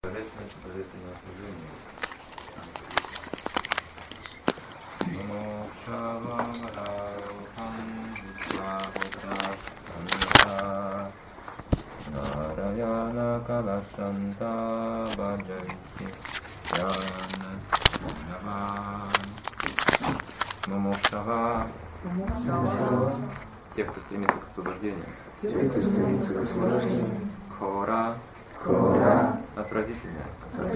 Божественное служение. Нараяна Калашанта Баджанти Мумушава. Те, кто стремится к освобождению. Хора. Отвратительные.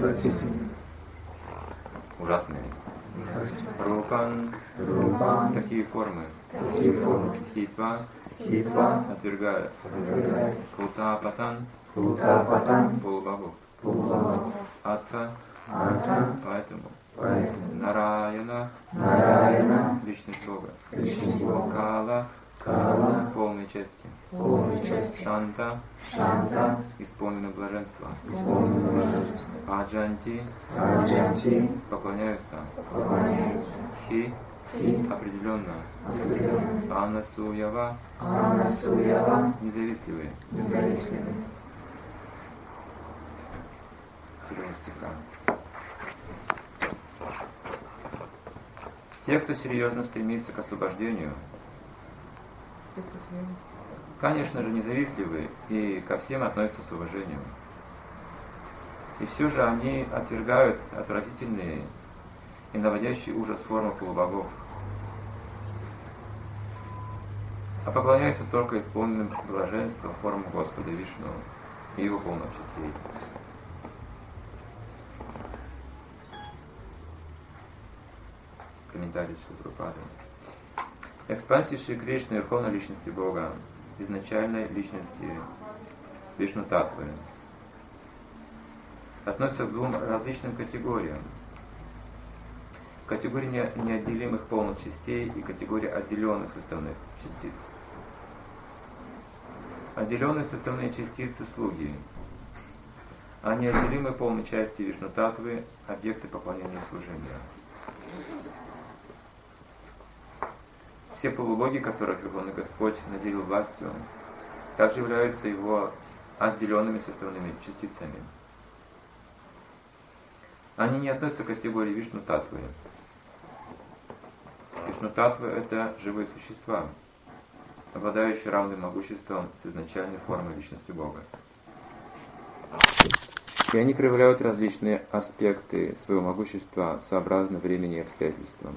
Ужасные. Рупан. Такие формы. Хитва. Отвергают. Кутапатан. Полубогов. Атха. Поэтому. Нараяна. Личность Бога. Кала. Полной части. Шанта. Исполнено блаженство. Аджанти. Поклоняются. Хи. Определенно. Анасуява. Независтливые. Те, кто серьезно стремится к освобождению, конечно же, независтливы и ко всем относятся с уважением. И все же они отвергают отвратительные и наводящие ужас формы полубогов, а поклоняются только исполненным блаженством формам Господа Вишну и его полных частей. Комментарий Шри Прабхупады. Экспансия Шри Кришны, Верховной Личности Бога, изначальной личности Вишну Татвы, относится к двум различным категориям. Категория неотделимых полных частей и категория отделенных составных частиц. Отделенные составные частицы – слуги, а неотделимые полные части Вишну Татвы – объекты поклонения и служения. Все полубоги, которых Верховный Господь наделил властью, также являются его отделенными составными частицами. Они не относятся к категории Вишну Татвы. Вишну Татвы – это живые существа, обладающие равным могуществом с изначальной формой личности Бога. И они проявляют различные аспекты своего могущества сообразно времени и обстоятельствам.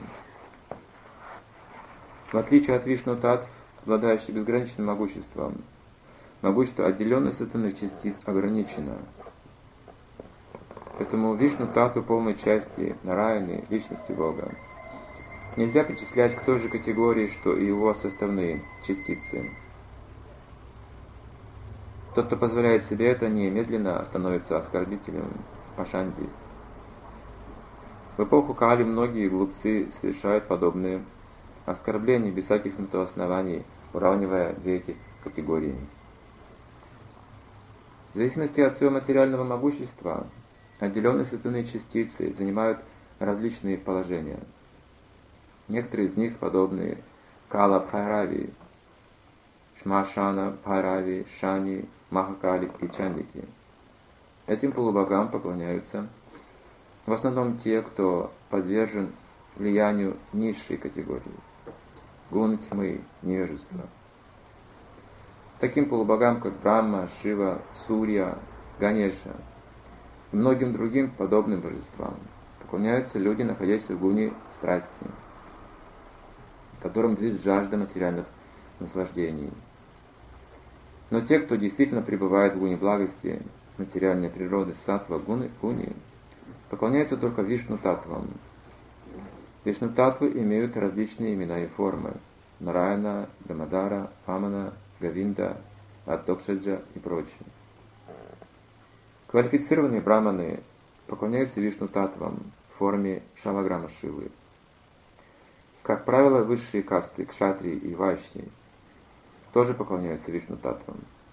В отличие от Вишну Татв, обладающих безграничным могуществом, могущество отделенных составных частиц ограничено. Поэтому Вишну Татву полной части Нараяны, личности Бога, нельзя причислять к той же категории, что и его составные частицы. Тот, кто позволяет себе это, немедленно становится оскорбителем, пашанди. В эпоху Кали многие глупцы совершают подобные оскорбления без всяких на то оснований, уравнивая две эти категории. В зависимости от своего материального могущества, отделенные составные частицы занимают различные положения. Некоторые из них подобны Кала Бхайрави, Шмашана Бхайрави, Шани, Махакали и Чандики. Этим полубогам поклоняются в основном те, кто подвержен влиянию низшей категории, гун тьмы, невежества. Таким полубогам, как Брахма, Шива, Сурья, Ганеша и многим другим подобным божествам, поклоняются люди, находящиеся в гуне страсти, которым движет жажда материальных наслаждений. Но те, кто действительно пребывает в гуне благости, материальной природы, саттва, гуни, поклоняются только Вишну Татвам. Вишну Татвы имеют различные имена и формы: Нараяна, Дамадара, Вамана, Гавинда, Аддокшаджа и прочие. Квалифицированные браманы поклоняются Вишну Татвам в форме Шаваграма Шивы. Как правило, высшие касты, кшатрии и вайшни, тоже поклоняются Вишну Татвам.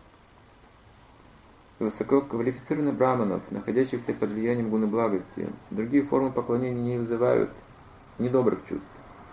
Высококвалифицированных браманов, находящихся под влиянием гуны благости, другие формы поклонения не вызывают недобрых чувств.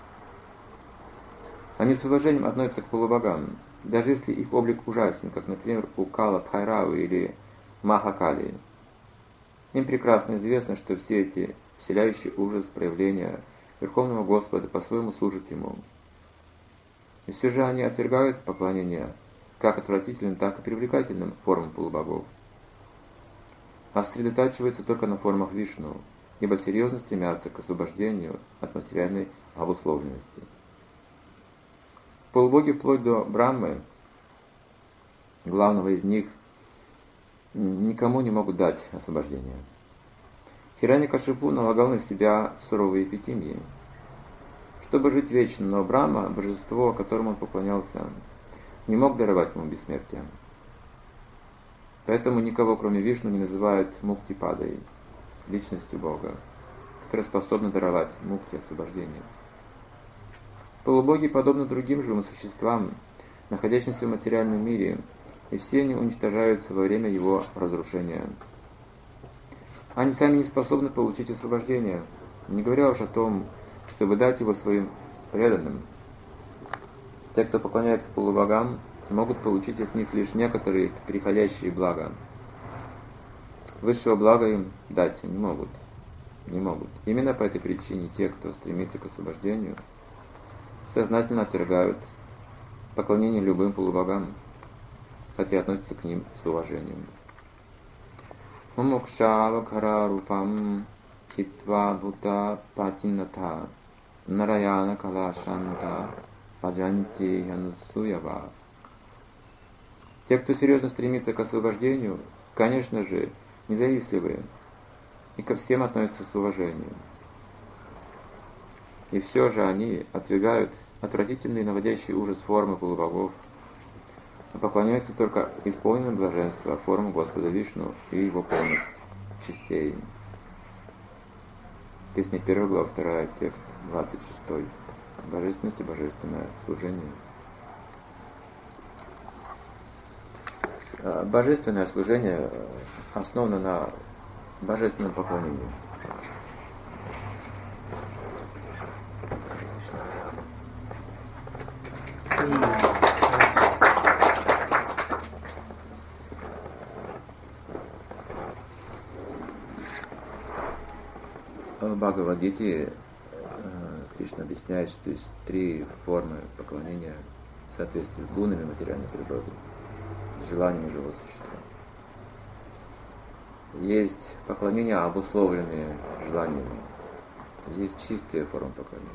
Они с уважением относятся к полубогам, даже если их облик ужасен, как, например, у Кала Бхайравы или Махакали. Им прекрасно известно, что все эти вселяющие ужас проявления Верховного Господа по-своему служат Ему. И все же они отвергают поклонение как отвратительным, так и привлекательным формам полубогов, а сосредотачиваются только на формах Вишну, ибо серьезно стремятся к освобождению от материальной обусловленности. Полубоги вплоть до Брахмы, главного из них, никому не могут дать освобождение. Хираньякашипу налагал на себя суровые эпитимии, чтобы жить вечно, но Брахма, божество, которому он поклонялся, не мог даровать ему бессмертие. Поэтому никого, кроме Вишну, не называют Муктипадой, личностью Бога, которая способна даровать мукти, освобождение. Полубоги подобны другим живым существам, находящимся в материальном мире, и все они уничтожаются во время его разрушения. Они сами не способны получить освобождение, не говоря уж о том, чтобы дать его своим преданным. Те, кто поклоняется полубогам, могут получить от них лишь некоторые приходящие блага. Высшего блага им дать не могут. Не могут. Именно по этой причине те, кто стремится к освобождению, сознательно отвергают поклонение любым полубогам, хотя относятся к ним с уважением. Мумукшава рупам хитва бхута патинната нараяна калашанта баджанти янусуява. Те, кто серьезно стремится к освобождению, конечно же, независтливые и ко всем относятся с уважением. И все же они отвергают отвратительные наводящие ужас формы полубогов, а поклоняются только исполненным блаженства формам Господа Вишну и его полных частей. Песня 1, глава 2, текст 26. Божественность и божественное служение. Божественное служение основано на божественном поклонении. В Бхагавад-гите Кришна объясняет, что есть три формы поклонения в соответствии с гунами материальной природы, с желаниями живого существа. Есть поклонения, обусловленные желаниями, есть чистые формы поклонения.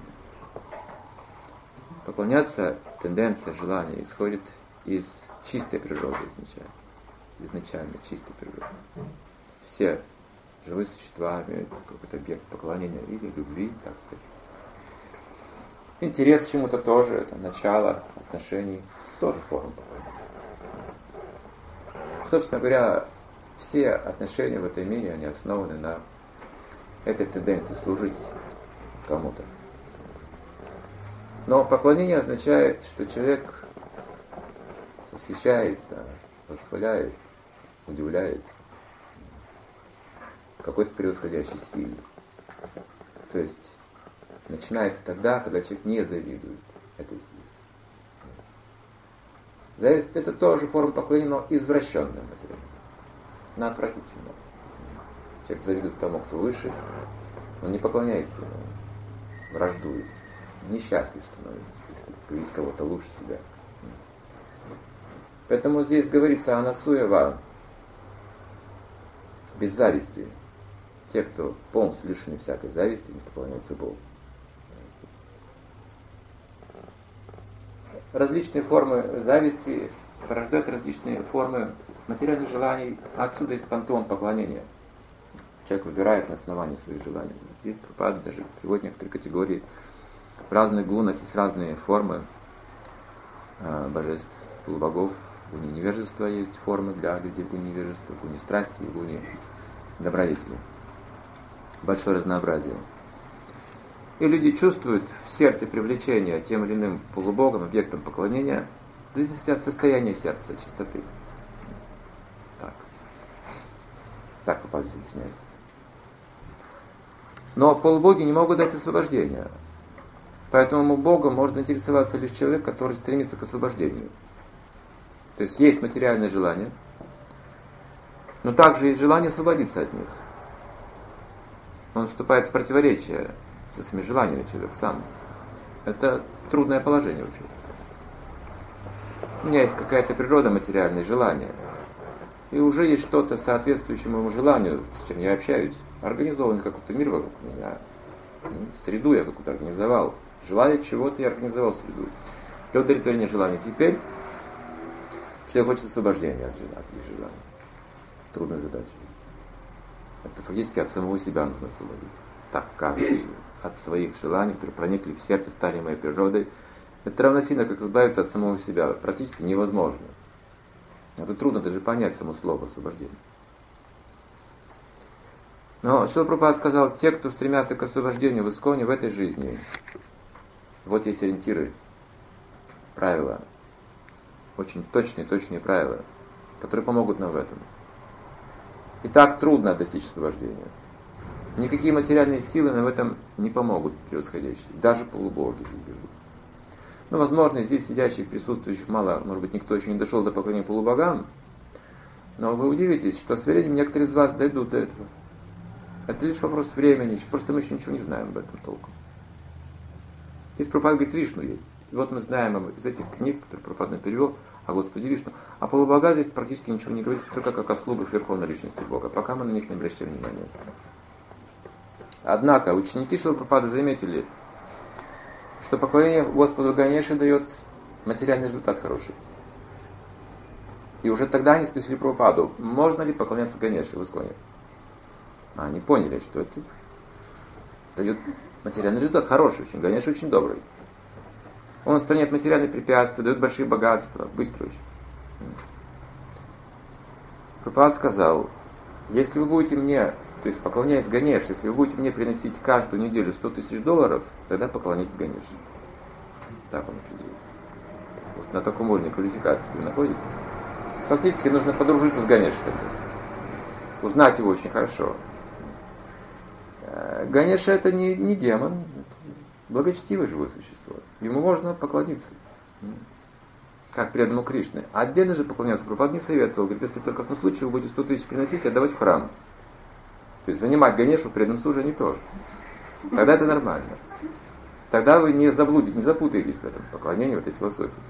Поклоняться, тенденция желания исходит из чистой природы изначально чистой природы. Все живые существа имеют какой-то объект поклонения или любви, так сказать. Интерес к чему-то тоже, это начало отношений, тоже форма поклонения. Собственно говоря, все отношения в этом мире, они основаны на этой тенденции служить кому-то. Но поклонение означает, что человек восхищается, восхваляет, удивляется какой-то превосходящей силе. То есть начинается тогда, когда человек не завидует этой силе. Зависть — это тоже форма поклонения, но извращенная материально, но отвратительная. Человек завидует тому, кто выше, он не поклоняется ему, враждует, несчастлив становится, если видит кого-то лучше себя. Поэтому здесь говорится анасуева, без зависти. Те, кто полностью лишены всякой зависти, не поклоняются Богу. Различные формы зависти порождают различные формы материальных желаний, а отсюда и пантеон поклонения. Человек выбирает на основании своих желаний. Здесь Прабхупада даже приводит некоторые категории. В разных гунах есть разные формы божеств, полубогов. В гуне невежества есть формы для людей в гуне невежества, в гуне страсти и в гуне добродетели. Большое разнообразие. И люди чувствуют в сердце привлечение тем или иным полубогам, объектам поклонения, в зависимости от состояния сердца, чистоты. Так Прабхупада объясняет. Но полубоги не могут дать освобождения. Поэтому Богом может заинтересоваться лишь человек, который стремится к освобождению. То есть материальное желание, но также есть желание освободиться от них. Он вступает в противоречие со своими желаниями человек сам. Это трудное положение вообще. У меня есть какая-то природа, материальные желания. И уже есть что-то соответствующее моему желанию, с чем я общаюсь. Организованный какой-то мир вокруг меня. Среду я какую-то организовал. Желая чего-то, я организовал среду. Для удовлетворения желаний. Теперь человек хочет освобождения от этих желаний. Трудная задача. Это фактически от самого себя нужно освободить. Так кажется. От своих желаний, которые проникли в сердце, стали моей природой. Это равносильно, как избавиться от самого себя. Практически невозможно. Это трудно даже понять само слово освобождение. Но Шрила Прабхупада сказал, те, кто стремятся к освобождению в Исконе в этой жизни, вот есть ориентиры, правила, очень точные правила, которые помогут нам в этом. И так трудно достичь освобождения. Никакие материальные силы нам в этом не помогут превосходящие, даже полубоги. Ну, возможно, здесь сидящих, присутствующих мало, может быть, никто еще не дошел до поклонения полубогам, но вы удивитесь, что с временем некоторые из вас дойдут до этого. Это лишь вопрос времени, просто мы еще ничего не знаем об этом толком. Здесь Прабхупада говорит, Вишну есть. И вот мы знаем из этих книг, которые Прабхупада перевел, о Господе Вишну. А полубога здесь практически ничего не говорится, только как о слугах Верховной Личности Бога, пока мы на них не обращаем внимания. Однако ученики Шрилы Прабхупады заметили, что поклонение Господу Ганеше дает материальный результат хороший. И уже тогда они спросили Прабхупаду, можно ли поклоняться Ганеше в Исконе. А они поняли, что это дает материальный результат хороший очень. Ганеша очень добрый. Он устраняет материальные препятствия, дает большие богатства, быстро очень. Прабхупада сказал, если вы будете мне, то есть поклоняясь Ганеше, если вы будете мне приносить каждую неделю $100 000, тогда поклонитесь Ганеше. Так он определил. Вот на таком уровне квалификации вы находитесь. Фактически нужно подружиться с Ганешей тогда. Узнать его очень хорошо. Ганеша это не демон, это благочестивое живое существо. Ему можно поклониться. Как преданному Кришне. А отдельно же поклоняться Прабхупада не советовал. Говорит, если только в том случае вы будете 100 000 приносить и отдавать в храм. То есть занимать Ганешу в преданном служении тоже. Тогда это нормально. Тогда вы не заблудитесь, не запутаетесь в этом поклонении, в этой философии.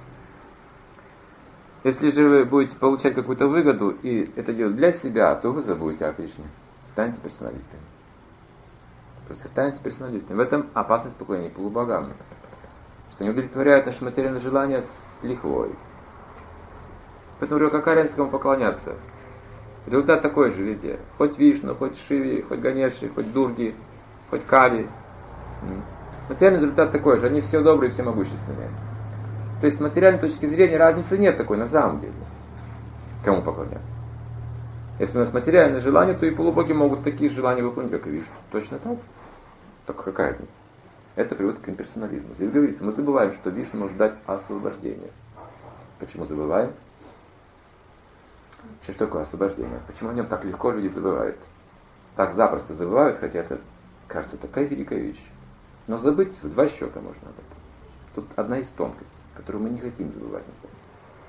Если же вы будете получать какую-то выгоду и это делать для себя, то вы забудете о Кришне. Станьте персоналистами. Просто станьте персоналистами. В этом опасность поклонения полубогам. Что не удовлетворяют наши материальные желания с лихвой. Поэтому говорю, какая разница кому поклоняться? Результат такой же везде. Хоть Вишну, хоть Шиве, хоть Ганеше, хоть Дурги, хоть Кали. Материальный результат такой же. Они все добрые, все могущественные. То есть с материальной точки зрения разницы нет такой на самом деле. Кому поклоняться? Если у нас материальное желание, то и полубоги могут такие желания выполнить, как и Вишну. Точно так. Только какая разница? Это приводит к имперсонализму. Здесь говорится, мы забываем, что Вишну может дать освобождение. Почему забываем? Что такое освобождение? Почему о нем так легко люди забывают? Так запросто забывают, хотя это, кажется, такая великая вещь. Но забыть в 2 счета можно об этом. Тут одна из тонкостей, которую мы не хотим забывать на самом деле.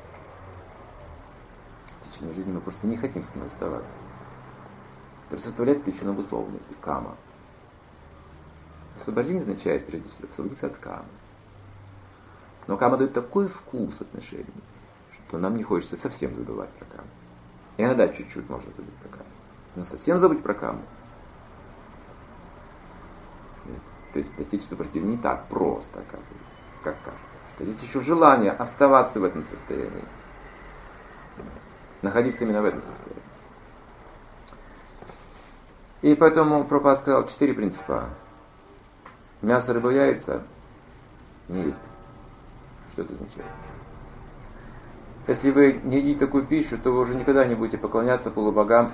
В течение жизни мы просто не хотим с ним оставаться. Это составляет причину обусловленности, кама. Освобождение означает, прежде всего, освободиться от камы. Но кама дает такой вкус отношений, что нам не хочется совсем забывать про каму. Иногда чуть-чуть можно забыть про каму. Но совсем забыть про каму. То есть достичь освобождения не так просто, оказывается, как кажется. Что здесь еще желание оставаться в этом состоянии. Находиться именно в этом состоянии. И поэтому Прабхупада сказал 4 принципа. Мясо, рыба, яйца не есть. Что это означает? Если вы не едите такую пищу, то вы уже никогда не будете поклоняться полубогам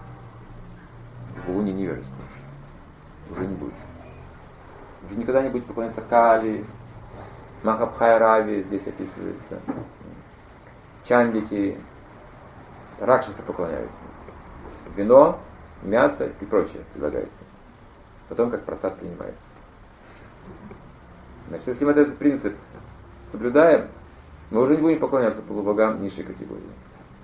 в луне невежества. Уже не будете. Уже никогда не будете поклоняться Кали, Махабхайрави здесь описывается, Чандики, Ракшасы поклоняются. Вино, мясо и прочее предлагается. Потом как просад принимается. Значит, если мы этот принцип соблюдаем, мы уже не будем поклоняться полубогам низшей категории.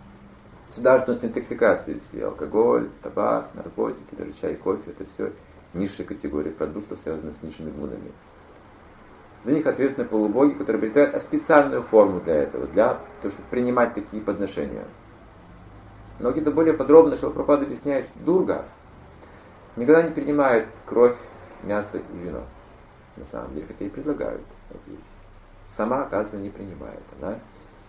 Сюда же относятся интоксикации все, алкоголь, табак, наркотики, даже чай, кофе, это все низшей категории продуктов, связанных с низшими гунами. За них ответственны полубоги, которые приобретают специальную форму для этого, для того, чтобы принимать такие подношения. Но где-то более подробно Шрила Прабхупада объясняет, что Дурга никогда не принимает кровь, мясо и вино. На самом деле, хотя и предлагают. Сама, оказывается, не принимает. Она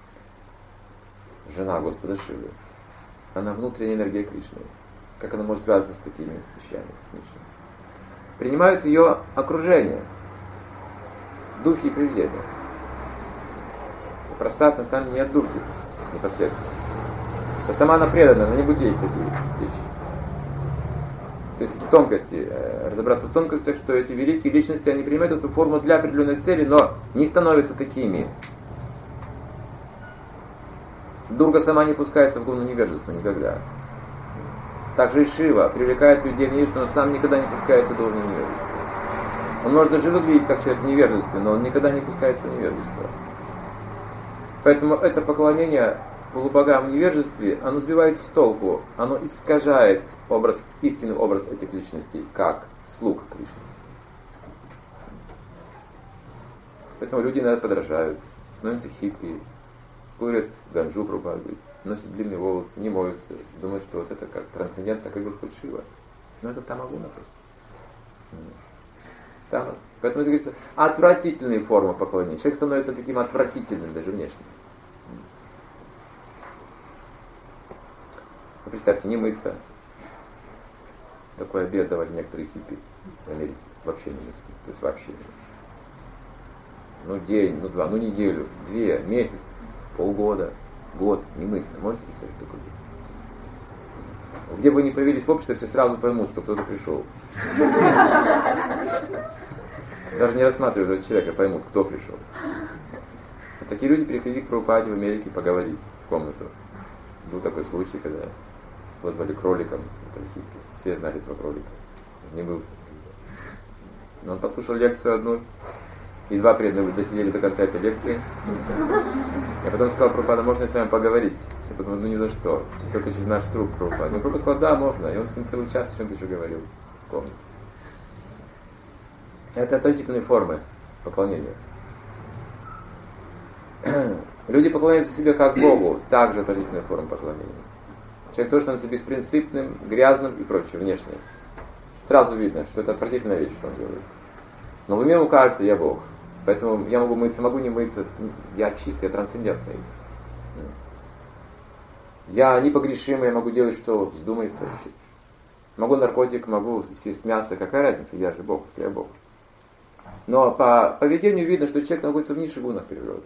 жена Господа Шивы. Она внутренняя энергия Кришны. Как она может связываться с такими вещами, с низшими? Принимают ее окружение, духи и привидения. Просад на самом деле не от дурги непосредственно. То сама она предана, она не будет есть такие вещи. То есть тонкости, разобраться в тонкостях, что эти великие личности, они принимают эту форму для определенной цели, но не становятся такими. Дурга сама не пускается в глубину невежества никогда. Также и Шива привлекает людей в невежество, но сам никогда не пускается в глубину невежества. Он может даже выглядеть как человек в невежестве, но он никогда не пускается в невежество. Поэтому это поклонение полубогам в невежестве, оно сбивает с толку, оно искажает образ, истинный образ этих личностей, как слуг Кришны. Поэтому люди иногда подражают, становятся хиппи, курят ганджу, пропагают, носят длинные волосы, не моются, думают, что вот это как трансцендентно, как Господь Шива. Но это тамагуна просто. Тамас. Поэтому здесь говорится, отвратительные формы поклонения. Человек становится таким отвратительным даже внешне. Ну, представьте, не мыться. Такой обед давали некоторые хиппи в Америке. Вообще не мыться. То есть вообще не мыться. Ну день, ну два, ну неделю, две, месяц, полгода, год не мыться. Можете представить, что такое? Где бы вы ни появились в обществе, все сразу поймут, что кто-то пришел. Даже не рассматривают этого человека, поймут, кто пришел. А такие люди приходили к Прабхупаде в Америке поговорить в комнату. Был такой случай, когда вызвали кроликом, это хиппи. Все знали этого кролика. Не был. Но он послушал лекцию одну, и два преданных досидели до конца этой лекции. Я потом сказал Прабхупада, можно я с вами поговорить? Все подумали, ну ни за что, только через наш труп Прабхупада. Но Прабхупада сказал, да, можно. И он с ним целый час о чем-то еще говорил в комнате. Это отвратительные формы поклонения. Люди поклоняются себе как Богу, также отвратительная форма поклонения. Человек тоже становится беспринципным, грязным и прочее, внешне. Сразу видно, что это отвратительная вещь, что он делает. Но в уме ему кажется, я Бог. Поэтому я могу мыться, могу не мыться. Я чистый, я трансцендентный. Я непогрешимый, я могу делать, что вздумается вообще. Могу наркотик, могу съесть мясо. Какая разница, я же Бог, если я Бог. Но по поведению видно, что человек находится в низших гунах природы.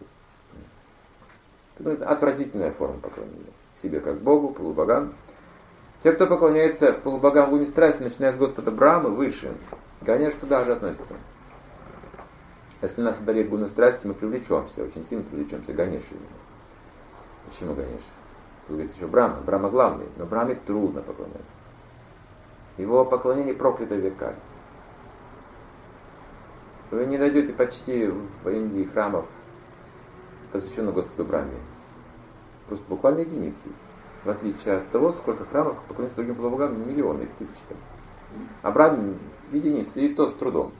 Это отвратительная форма поклонения. Себе как Богу, полубогам. Те, кто поклоняется полубогам в гуне страсти, начиная с Господа Брамы, выше, Ганеш туда же относится. Если нас одолеет гуна страсти, мы привлечемся, очень сильно привлечемся Ганешей. Почему Ганеш? Тут говорит еще Брама. Брама главный, но Браме трудно поклоняться. Его поклонение проклято веками. Вы не найдете почти в Индии храмов, посвященных Господу Браме. Просто буквально единицы. В отличие от того, сколько храмов поклоняются другим полубогам, миллионы, их тысячи там. А Браме единицы, и то с трудом.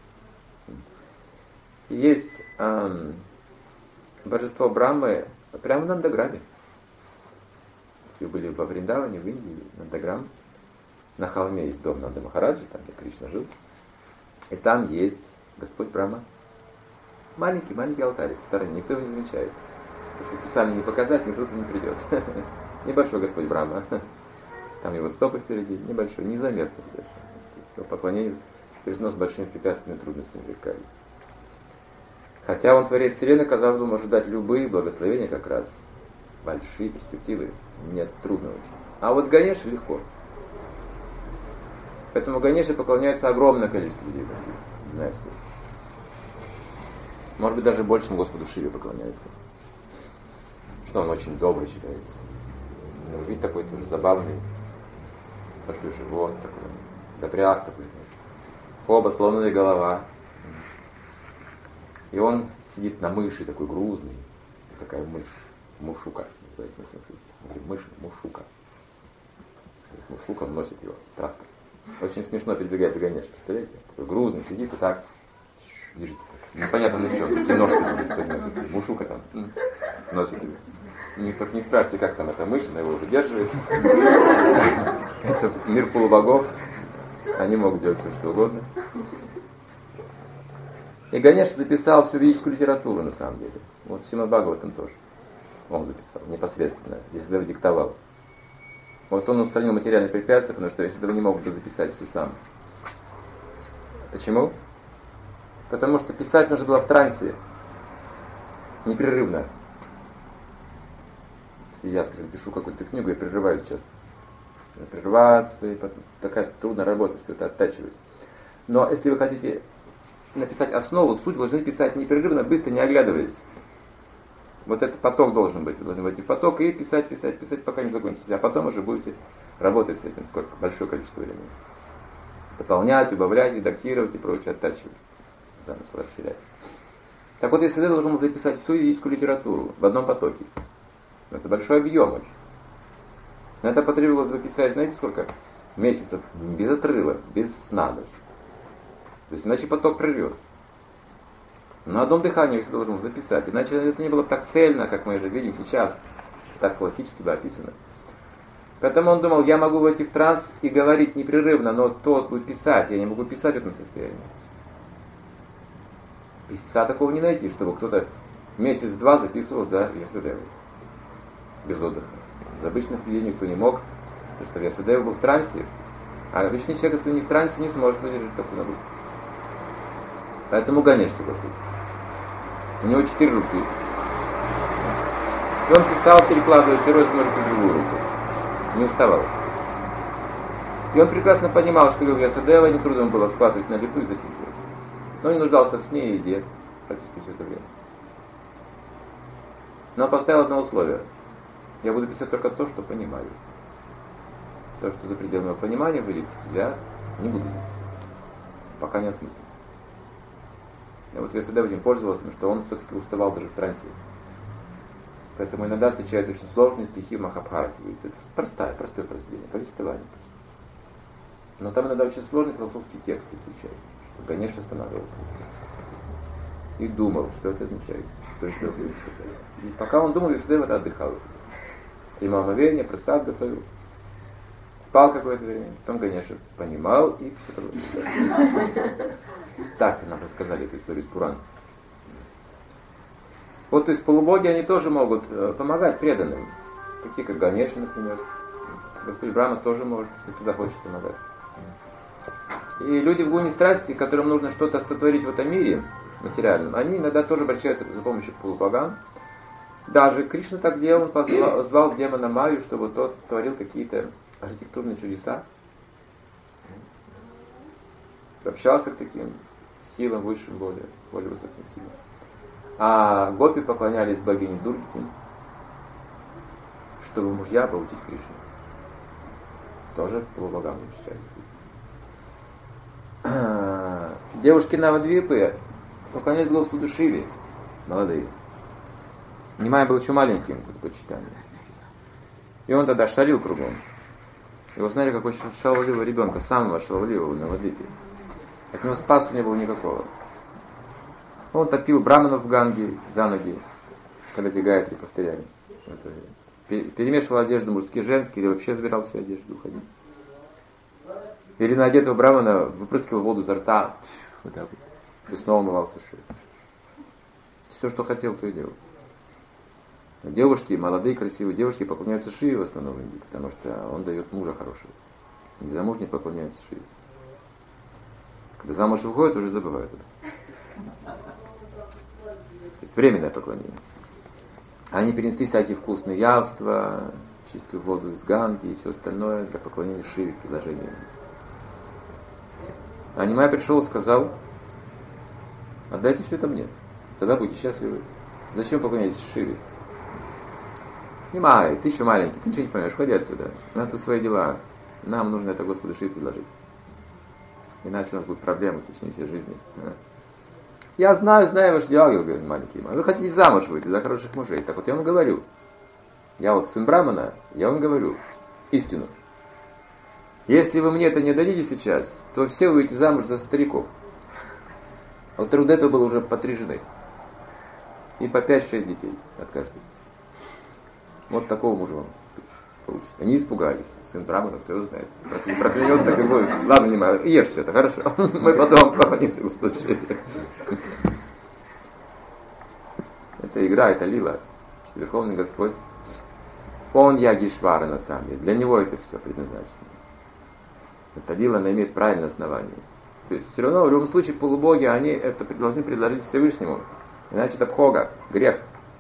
И есть божество Брамы прямо на Нандаграме. Если вы были во Вриндаване, в Индии, Нандаграм, на холме есть дом Нанда Махараджи, там где Кришна жил. И там есть Господь Брама. Маленький алтарик в стороне, никто его не замечает. Если специально не показать, никто туда не придет. Небольшой Господь Брама. Там его стопы впереди, небольшой, незаметно совершенно. То есть его поклонение сопряжено с большими препятствиями и трудностями веками. Хотя он творец вселенной, казалось бы, может дать любые благословения как раз. Большие перспективы. Нет, трудно очень. А вот Ганеше легко. Поэтому Ганеше поклоняется огромное количество людей. Не знаю сколько. Может быть, даже больше, чем Господу Шиве поклоняется. Что он очень добрый считается. Ну, вид такой тоже забавный. Большой живот такой. Добряк такой. Хоба, слоновая голова. И он сидит на мыши, такой грузный. Такая мышь. Мушука называется на санскрите. Он говорит, мышь, мушука. Мушука носит его, транспорт. Очень смешно передвигается Ганеш, представляете? Такой грузный, сидит и так движется. Непонятно на чем, такие ножки там из-под него, бушука там носит. Только не спрашивайте, как там эта мышь, она его выдерживает. Это мир полубогов, они могут делать все, что угодно. И Ганеш записал всю ведическую литературу, на самом деле. Вот Шримад Бхагаватам тоже. Он записал непосредственно, Вьясадева диктовал. Вот он устранил материальные препятствия, потому что Вьясадева не мог бы записать все сам. Почему? Потому что писать нужно было в трансе, непрерывно. Если я, скажем, пишу какую-то книгу, я прерываюсь часто. Прерываться, и потом такая трудная работа, все это оттачивать. Но если вы хотите написать основу, суть, вы должны писать непрерывно, быстро, не оглядываясь. Вот этот поток должен быть. Вы должны войти в поток и писать, пока не закончите. А потом уже будете работать с этим сколько? Большое количество времени. Дополнять, убавлять, редактировать и прочее, оттачивать. Замысл расширять. Так вот, если я должен записать всю ведическую литературу в одном потоке. Это большой объем очень. На это потребовалось записать, знаете, сколько? Месяцев, без отрыва, без сна даже. То есть иначе поток прервется. На одном дыхании все должен записать, иначе это не было так цельно, как мы это видим сейчас, так классически бы описано. Поэтому он думал, я могу войти в транс и говорить непрерывно, но тот будет писать, я не могу писать в этом состоянии. Писца такого не найти, чтобы кто-то месяц-два записывал за Вьясадевой. Без отдыха. Из обычных людей никто не мог, потому что Вьясадева был в трансе, а обычный человек, если не в трансе, не сможет выдержать такую нагрузку. Поэтому Ганеш согласился. У него 4 руки. И он писал, перекладывая перо с одной руки в другую руку. Не уставал. И он прекрасно понимал, что его Вьясадева нетрудно было схватывать на лету и записывать. Но не нуждался в сне и еде практически все это время. Но он поставил одно условие. Я буду писать только то, что понимаю. То, что за пределы моего понимания выйдет, я не буду записывать. Пока не осмысленно. И вот Вьясадева этим пользовался, потому что он все-таки уставал даже в трансе. Поэтому иногда встречаются очень сложные стихи Махабхараты. Это простое произведение, повествование. Но там иногда очень сложные философские тексты встречаются. Ганеш останавливался. И думал, что это означает. Что это будет сказать. И пока он думал, Вьясадева отдыхал. Принимал омовение, прасад готовил. Спал какое-то время. Потом Ганеш понимал и все продолжал. Так нам рассказали эту историю из Пурана. Вот, то есть полубоги, они тоже могут помогать преданным. Такие как Ганеша, например. Господь Брахма тоже может, если захочет, помогать. И люди в гуне страсти, которым нужно что-то сотворить в этом мире материальном, они иногда тоже обращаются за помощью к полубогам. Даже Кришна так делал, он звал демона Майю, чтобы тот творил какие-то архитектурные чудеса. Общался к таким силам высшим, более высоким силам. А гопи поклонялись богине Дурге, чтобы мужья получить Кришну. Тоже к полубогам обращались. Девушки Навадвипы поклонялись Господу Шиве, молодые. Нимай был еще маленьким, Господь читания. И он тогда шалил кругом. И вы знаете, какой шаловливого ребенка, самого шаловливого на Навадвипе. От него спасу не было никакого. Он топил браманов в Ганге за ноги, когда эти гаятри повторяли. Перемешивал одежду мужские, женские, или вообще забирал всю одежду и уходил. Или на одетого брамана выпрыскивал воду изо рта, вот так вот, и снова умывался шею. Все, что хотел, то и делал. Девушки, молодые, красивые девушки поклоняются Шиве в основном в Индии, потому что он дает мужа хорошего. Незамужние поклоняются Шиве. Когда замуж выходят, уже забывают это. То есть временное поклонение. Они перенесли всякие вкусные явства, чистую воду из Ганги и все остальное для поклонения Шиве, предложения. А Нимай пришел и сказал: отдайте все это мне, тогда будете счастливы. Зачем поклоняетесь Шиве? Нимай, ты еще маленький, ты ничего не понимаешь, ходи отсюда. У нас тут свои дела. Нам нужно это Господу Шиве предложить. Иначе у нас будут проблемы в течение всей жизни. Я знаю ваши дела, говорит маленький. Вы хотите замуж выйти за хороших мужей. Так вот я вам говорю. Я вот сын Брамана, я вам говорю истину. Если вы мне это не дадите сейчас, то все выйдете замуж за стариков. Вот до этого было уже по 3 жены. И по 5-6 детей от каждой. Вот такого мужа вам получится. Они испугались. Сын Брамана, кто его знает. Проклянет, так и будет. Ладно, не могу. Ешь все это, хорошо. Мы потом поклонимся Господу. Это игра, это лила. Верховный Господь. Он Ягишвара на самом деле. Для него это все предназначено. Эта лила, она имеет правильное основание. То есть все равно в любом случае полубоги, они это должны предложить Всевышнему. Иначе это пхога, грех.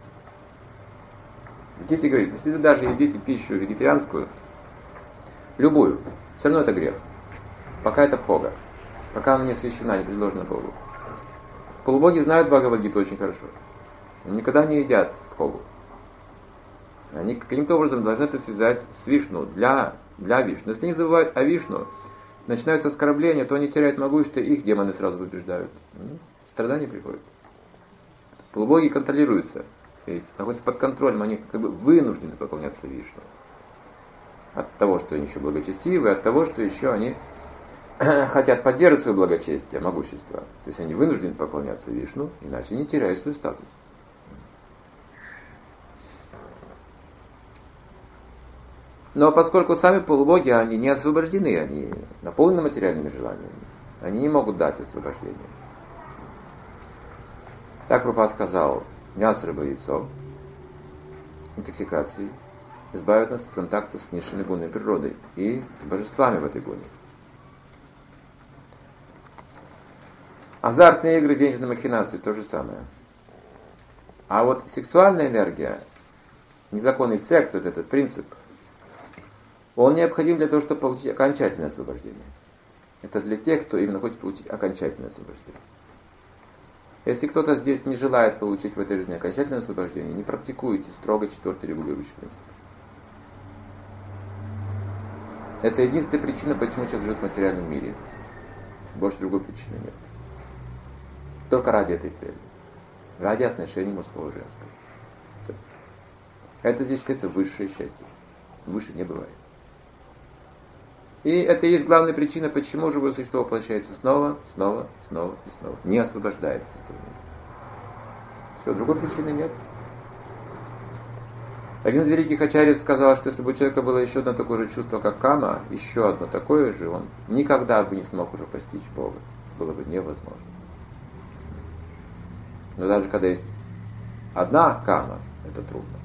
Видите, говорит, если вы даже едите пищу вегетарианскую, любую, все равно это грех. Пока это пхога. Пока она не освящена, не предложена Богу. Полубоги знают Бхагавад-гиту очень хорошо. Они никогда не едят пхогу. Они каким-то образом должны это связать с Вишну, для Вишну. Если они забывают о Вишну, начинаются оскорбления, то они теряют могущество, их демоны сразу побеждают. Страдания приходят. Полубоги контролируются, видите, находятся под контролем, они как бы вынуждены поклоняться Вишну. От того, что они еще благочестивы, от того, что еще они хотят поддерживать свое благочестие, могущество. То есть они вынуждены поклоняться Вишну, иначе не теряют свой статус. Но поскольку сами полубоги, они не освобождены, они наполнены материальными желаниями, они не могут дать освобождение. Так Прабхупада сказал, мясо, рыба, яйцо, интоксикации избавят нас от контакта с низшими гунами природы и с божествами в этой гуне. Азартные игры, денежные махинации, то же самое. А вот сексуальная энергия, незаконный секс, вот этот принцип, он необходим для того, чтобы получить окончательное освобождение. Это для тех, кто именно хочет получить окончательное освобождение. Если кто-то здесь не желает получить в этой жизни окончательное освобождение, не практикуйте строго 4-й регулирующий принцип. Это единственная причина, почему человек живет в материальном мире. Больше другой причины нет. Только ради этой цели. Ради отношений мужского и женского. Все. Это здесь считается высшее счастье. Выше не бывает. И это и есть главная причина, почему живое существо воплощается снова и снова. Не освобождается. Все, другой причины нет. Один из великих ачарьев сказал, что если бы у человека было еще одно такое же чувство, как кама, еще одно такое же, он никогда бы не смог уже постичь Бога. Это было бы невозможно. Но даже когда есть одна кама, это трудно.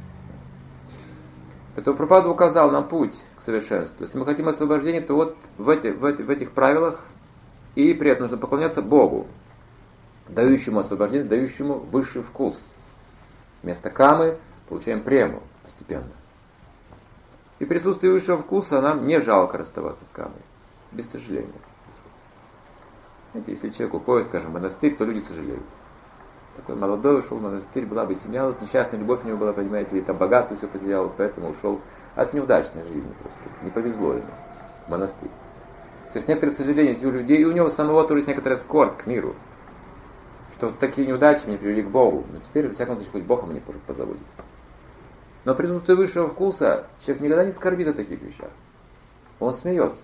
Поэтому Прабхупада указал нам путь к совершенству. Если мы хотим освобождения, то вот в этих правилах и при этом нужно поклоняться Богу, дающему освобождение, дающему высший вкус. Вместо камы получаем прему постепенно. И при присутствии высшего вкуса нам не жалко расставаться с камой. Без сожаления. Знаете, если человек уходит, скажем, в монастырь, то люди сожалеют. Такой молодой ушел в монастырь, была бы семья, вот несчастная любовь у него была, понимаете, или там богатство все потерял, поэтому ушел от неудачной жизни просто. Не повезло ему в монастырь. То есть некоторые сожаления у людей, и у него самого тоже есть некоторая скорбь к миру. Что вот такие неудачи меня привели к Богу. Но теперь, во всяком случае, хоть Бог о мне позаботится. Но при присутствии высшего вкуса человек никогда не скорбит о таких вещах. Он смеется.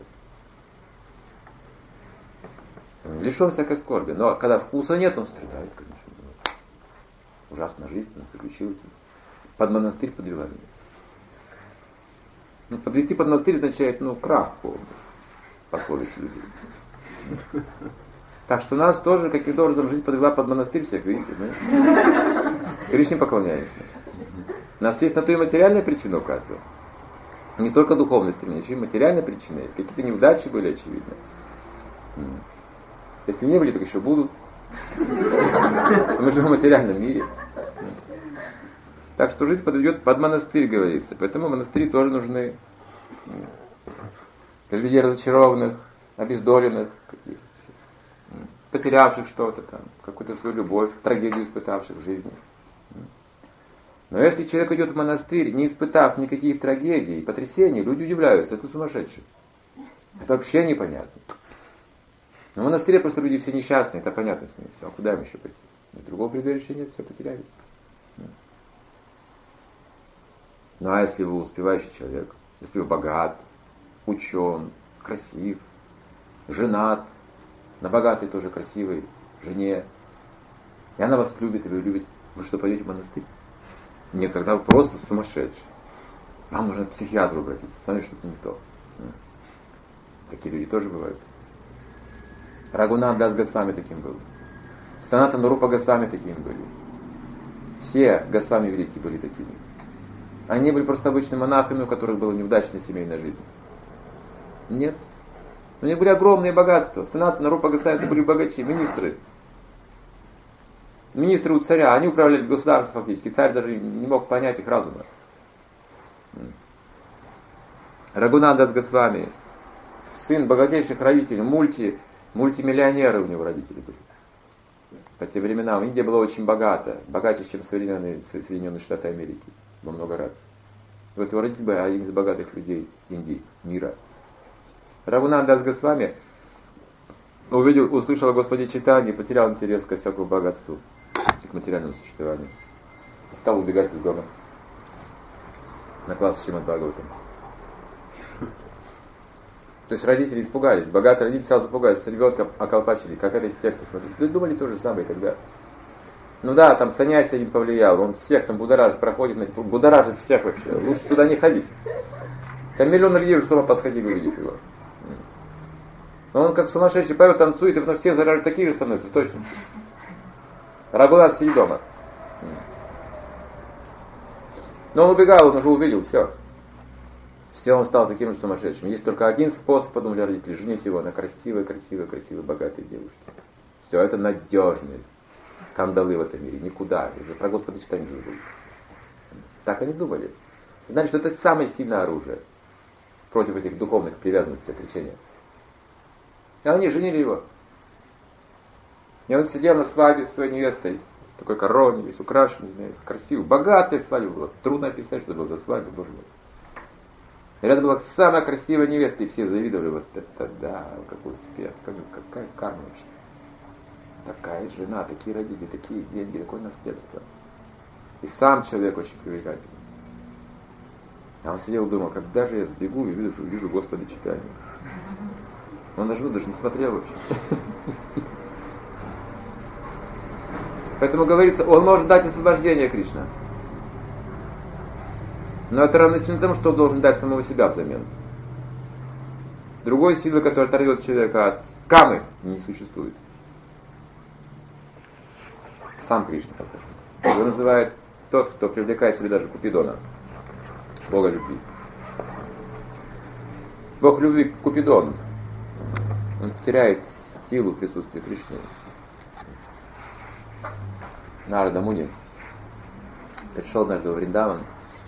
Он лишен всякой скорби. Но когда вкуса нет, он страдает, конечно. Ужасная жизнь, он приключился. Под монастырь подвела меня. Ну, подвести под монастырь означает, крах полный. Пословице людей. Так что нас тоже каким-то образом жизнь подвела под монастырь всех, видите, да? Кришне поклоняемся. У нас есть на то и материальная причина у каждого. Не только духовное стремление, еще и материальная причина есть. Какие-то неудачи были, очевидно. Если не были, так еще будут. Мы живем в материальном мире. Так что жизнь подойдет под монастырь, говорится. Поэтому монастыри тоже нужны для людей разочарованных, обездоленных, потерявших что-то там, какую-то свою любовь, трагедию испытавших в жизни. Но если человек идет в монастырь, не испытав никаких трагедий, потрясений, люди удивляются, это сумасшедший. Это вообще непонятно. Но в монастыре просто люди все несчастные, это понятно с ними. Все, а куда им еще пойти? Другого прибежища нет, все потеряли. Ну а если вы успевающий человек, если вы богат, учен, красив, женат, на богатой тоже красивой жене. И она вас любит, и вы любите. Вы что, пойдете в монастырь? Нет, тогда вы просто сумасшедший. Вам нужно к психиатру обратиться, с вами что-то не то. Такие люди тоже бывают. Рагунат Дас Госвами таким был. Санатана Рупа Госвами такими были. Все Госвами великие были такими. Они были просто обычными монахами, у которых была неудачная семейная жизнь. Нет. У них были огромные богатства. Санатана Рупа Госвами это были богачи, министры. Министры у царя, они управляли государством фактически. Царь даже не мог понять их разума. Рагунат Дас Госвами, сын богатейших родителей, мультимиллионеры у него родители были. По тем временам Индия была очень богата, богаче, чем современные Соединенные Штаты Америки, во много раз. Вот его родитель был один из богатых людей Индии, мира. Рагунат Дас Госвами услышал о Господе Чайтанье, потерял интерес ко всякому богатству, к материальному существованию. Стал убегать из дома на класс Шримад Бхагаватам. То есть родители испугались, богатые родители сразу пугались, с ребенка околпачили, какая-то секта, смотрите. Думали то же самое тогда. Ну да, там саньяси один повлиял, он всех там будоражит, проходит, будоражит всех вообще, лучше туда не ходить. Там миллион людей уже с ума посходили, увидев его. Но он как сумасшедший поет, танцует, и потом все заражают, такие же становятся, точно. Рагунат сидит дома. Но он убегал, он уже увидел, все. Все, он стал таким же сумасшедшим. Есть только один способ, подумали родители, женить его на красивой, богатой девушке. Все, это надежные кандалы в этом мире, никуда. Уже про Господа Чайтанью не забудут. Так они думали. Знали, что это самое сильное оружие против этих духовных привязанностей, отречения. И они женили его. И он сидел на свадьбе со своей невестой, такой короне, весь украшенный, красивый, богатая свадьба была. Трудно описать, что это была за свадьба, боже мой. И рядом была самая красивая невеста, и все завидовали, вот это да, какой успех, какая карма вообще. Такая жена, такие родители, такие деньги, такое наследство. И сам человек очень привлекательный. А он сидел и думал, когда же я сбегу и вижу Господа Чайтанью. Он даже не смотрел вообще. Поэтому говорится, он может дать освобождение, Кришна. Но это равносильно тому, что он должен дать самого себя взамен. Другой силы, которая оторвет человека от камы, не существует. Сам Кришна. Его называют тот, кто привлекает себе даже Купидона, Бога любви. Бог любви Купидон. Он теряет силу присутствия Кришны. Нарада Муни пришел однажды во Вриндаван,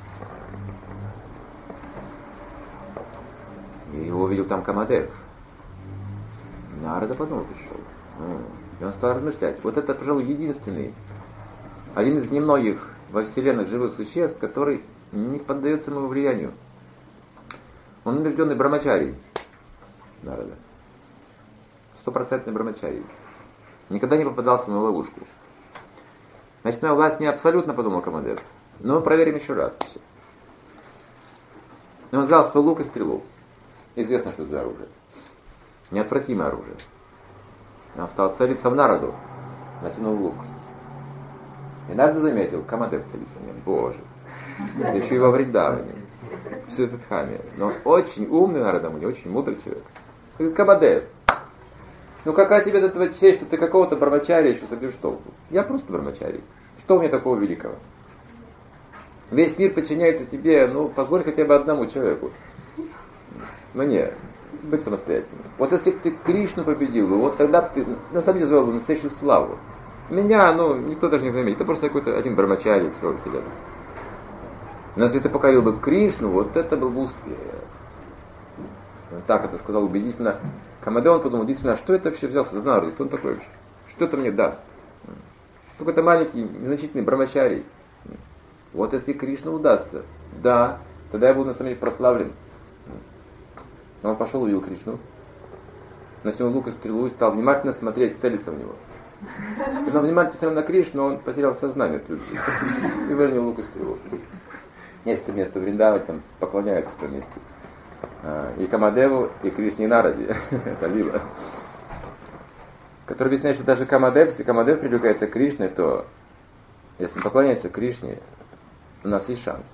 и его увидел там Камадев. Нарада подумал, пришел. И он стал размышлять. Вот это, пожалуй, единственный, один из немногих во вселенных живых существ, который не поддается моему влиянию. Он убежденный брамачарий. Нарада. 100% брамачарий. Никогда не попадался в мою ловушку. Значит, моя власть не абсолютно, подумал Камадев. Но проверим еще раз сейчас. И он взял свой лук и стрелу. Известно, что это за оружие. Неотвратимое оружие. И он стал целиться в Нараду. Натянул лук. И Нарада заметил, Камадев целится в нем. Боже. Да еще и во Вриндаване. Все это Дхаме. Но очень умный Нарада Муни, очень мудрый человек. Говорит, Камадев, ну какая тебе от этого честь, что ты какого-то брамачария еще собьешь толку? Я просто брамачарий. Что у меня такого великого? Весь мир подчиняется тебе, ну позволь хотя бы одному человеку. Мне быть самостоятельным. Вот если бы ты Кришну победил, вот тогда бы ты на самом деле завел бы настоящую славу. Меня, никто даже не заметит. Это просто какой-то один брамачарий всего вселенной. Но если ты покорил бы Кришну, вот это был бы успех. Он так это сказал убедительно. Камадев, он подумал, действительно, а что это вообще взялся за Нараду? Кто он такой вообще? Что это мне даст? Какой-то маленький, незначительный брамачарий. Вот если Кришна удастся, да, тогда я буду на самом деле прославлен. Он пошел, увидел Кришну, натянул лук и стрелу и стал внимательно смотреть, целиться в него. Когда он внимательно посмотрел на Кришну, он потерял сознание от любви и выронил лук и стрелу. Есть место в Вриндаване, там поклоняются в том месте. И Камадеву, и Кришне Нараде. Это лила. Который объясняет, что даже Камадев, если Камадев привлекается к Кришне, то если он поклоняется Кришне, у нас есть шанс.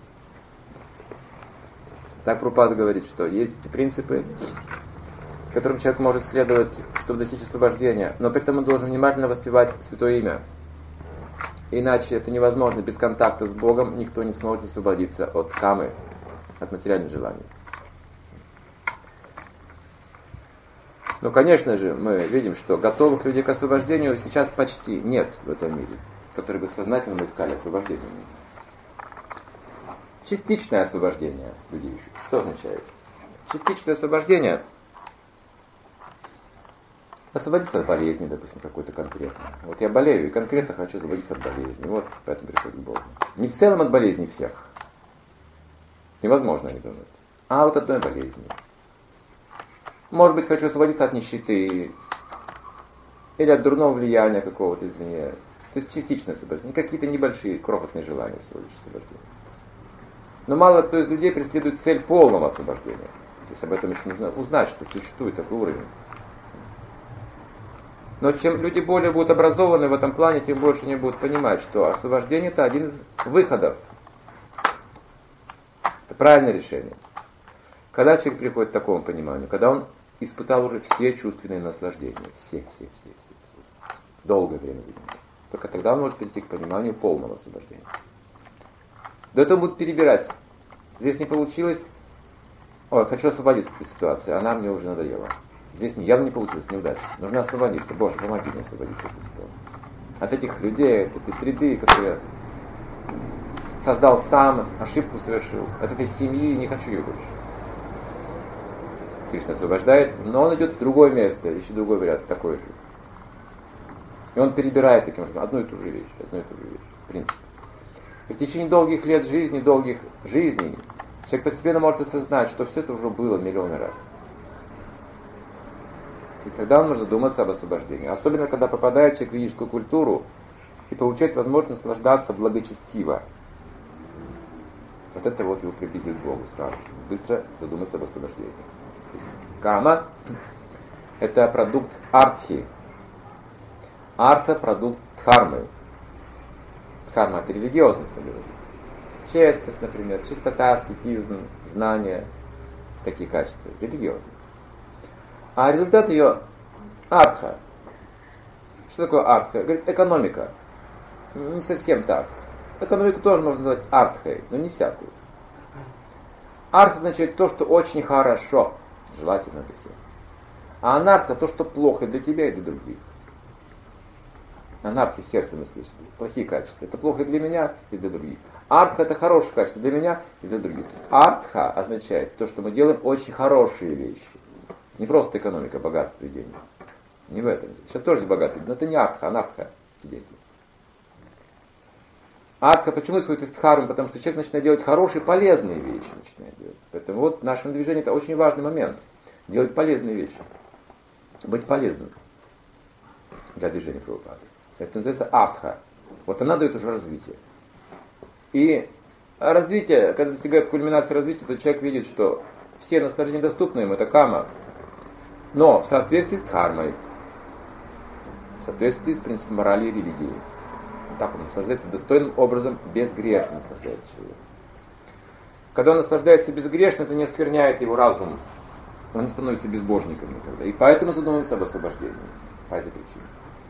Так Прабхупада говорит, что есть принципы, которым человек может следовать, чтобы достичь освобождения, но при этом он должен внимательно воспевать Святое Имя. Иначе это невозможно. Без контакта с Богом никто не сможет освободиться от камы, от материальных желаний. Но, конечно же, мы видим, что готовых людей к освобождению сейчас почти нет в этом мире, которые бы сознательно искали освобождение. Частичное освобождение людей ищут. Что означает? Частичное освобождение — освободиться от болезни, допустим, какой-то конкретно. Вот я болею и конкретно хочу освободиться от болезни. Вот поэтому приходит к Богу. Не в целом от болезни всех. Невозможно, они думают. А от одной болезни. Может быть, хочу освободиться от нищеты. Или от дурного влияния какого-то извне. То есть частичное освобождение. Какие-то небольшие, крохотные желания всего лишь освобождения. Но мало кто из людей преследует цель полного освобождения. То есть об этом еще нужно узнать, что существует такой уровень. Но чем люди более будут образованы в этом плане, тем больше они будут понимать, что освобождение — это один из выходов. Это правильное решение. Когда человек приходит к такому пониманию, когда он испытал уже все чувственные наслаждения, все. Долгое время занимает. Только тогда он может прийти к пониманию полного освобождения. До этого будут перебирать. Здесь не получилось. Ой, хочу освободиться от этой ситуации, она мне уже надоела. Здесь явно не получилось, неудача. Нужно освободиться. Боже, помоги мне освободиться от этой ситуации. От этих людей, от этой среды, которую я создал сам, ошибку совершил. От этой семьи не хочу ее больше. Кришна освобождает, но он идет в другое место, ищет другой вариант, такой же. И он перебирает таким образом одну и ту же вещь, в принципе. И в течение долгих лет жизни, долгих жизней, человек постепенно может осознать, что все это уже было миллионы раз. И тогда он может задуматься об освобождении. Особенно, когда попадает человек в ведическую культуру и получает возможность наслаждаться благочестиво. Вот это вот его приблизит к Богу сразу. Быстро задуматься об освобождении. То есть, кама — это продукт артхи. Арта — продукт дхармы. Дхарма — это религиозность, мы говорим. Честность, например, чистота, аскетизм, знания. Такие качества. Религиозность. А результат ее — артха. Что такое артха? Говорит, экономика. Не совсем так. Экономику тоже можно назвать артхой, но не всякую. Артха означает то, что очень хорошо, желательно для всех. А анартха — то, что плохо для тебя и для других. Анархия в сердце мы слышали. Плохие качества. Это плохо для меня и для других. Артха — это хорошее качество для меня и для других. То есть артха означает то, что мы делаем очень хорошие вещи. Не просто экономика, богатство и деньги. Не в этом. Сейчас тоже богатые, но это не артха, анартха деньги. Артха почему исходит из дхармы? Потому что человек начинает делать хорошие, полезные вещи. Начинает делать. Поэтому вот в нашем движении это очень важный момент. Делать полезные вещи. Быть полезным для движения Прабхупады. Это называется артха. Вот она дает уже развитие. И развитие, когда достигает кульминации развития, то человек видит, что все наслаждения доступны ему, это кама. Но в соответствии с дхармой, в соответствии с принципом морали и религии. Так он наслаждается достойным образом, безгрешно наслаждается человек. Когда он наслаждается безгрешно, это не оскверняет его разум. Он не становится безбожником никогда. И поэтому задумывается об освобождении. По этой причине.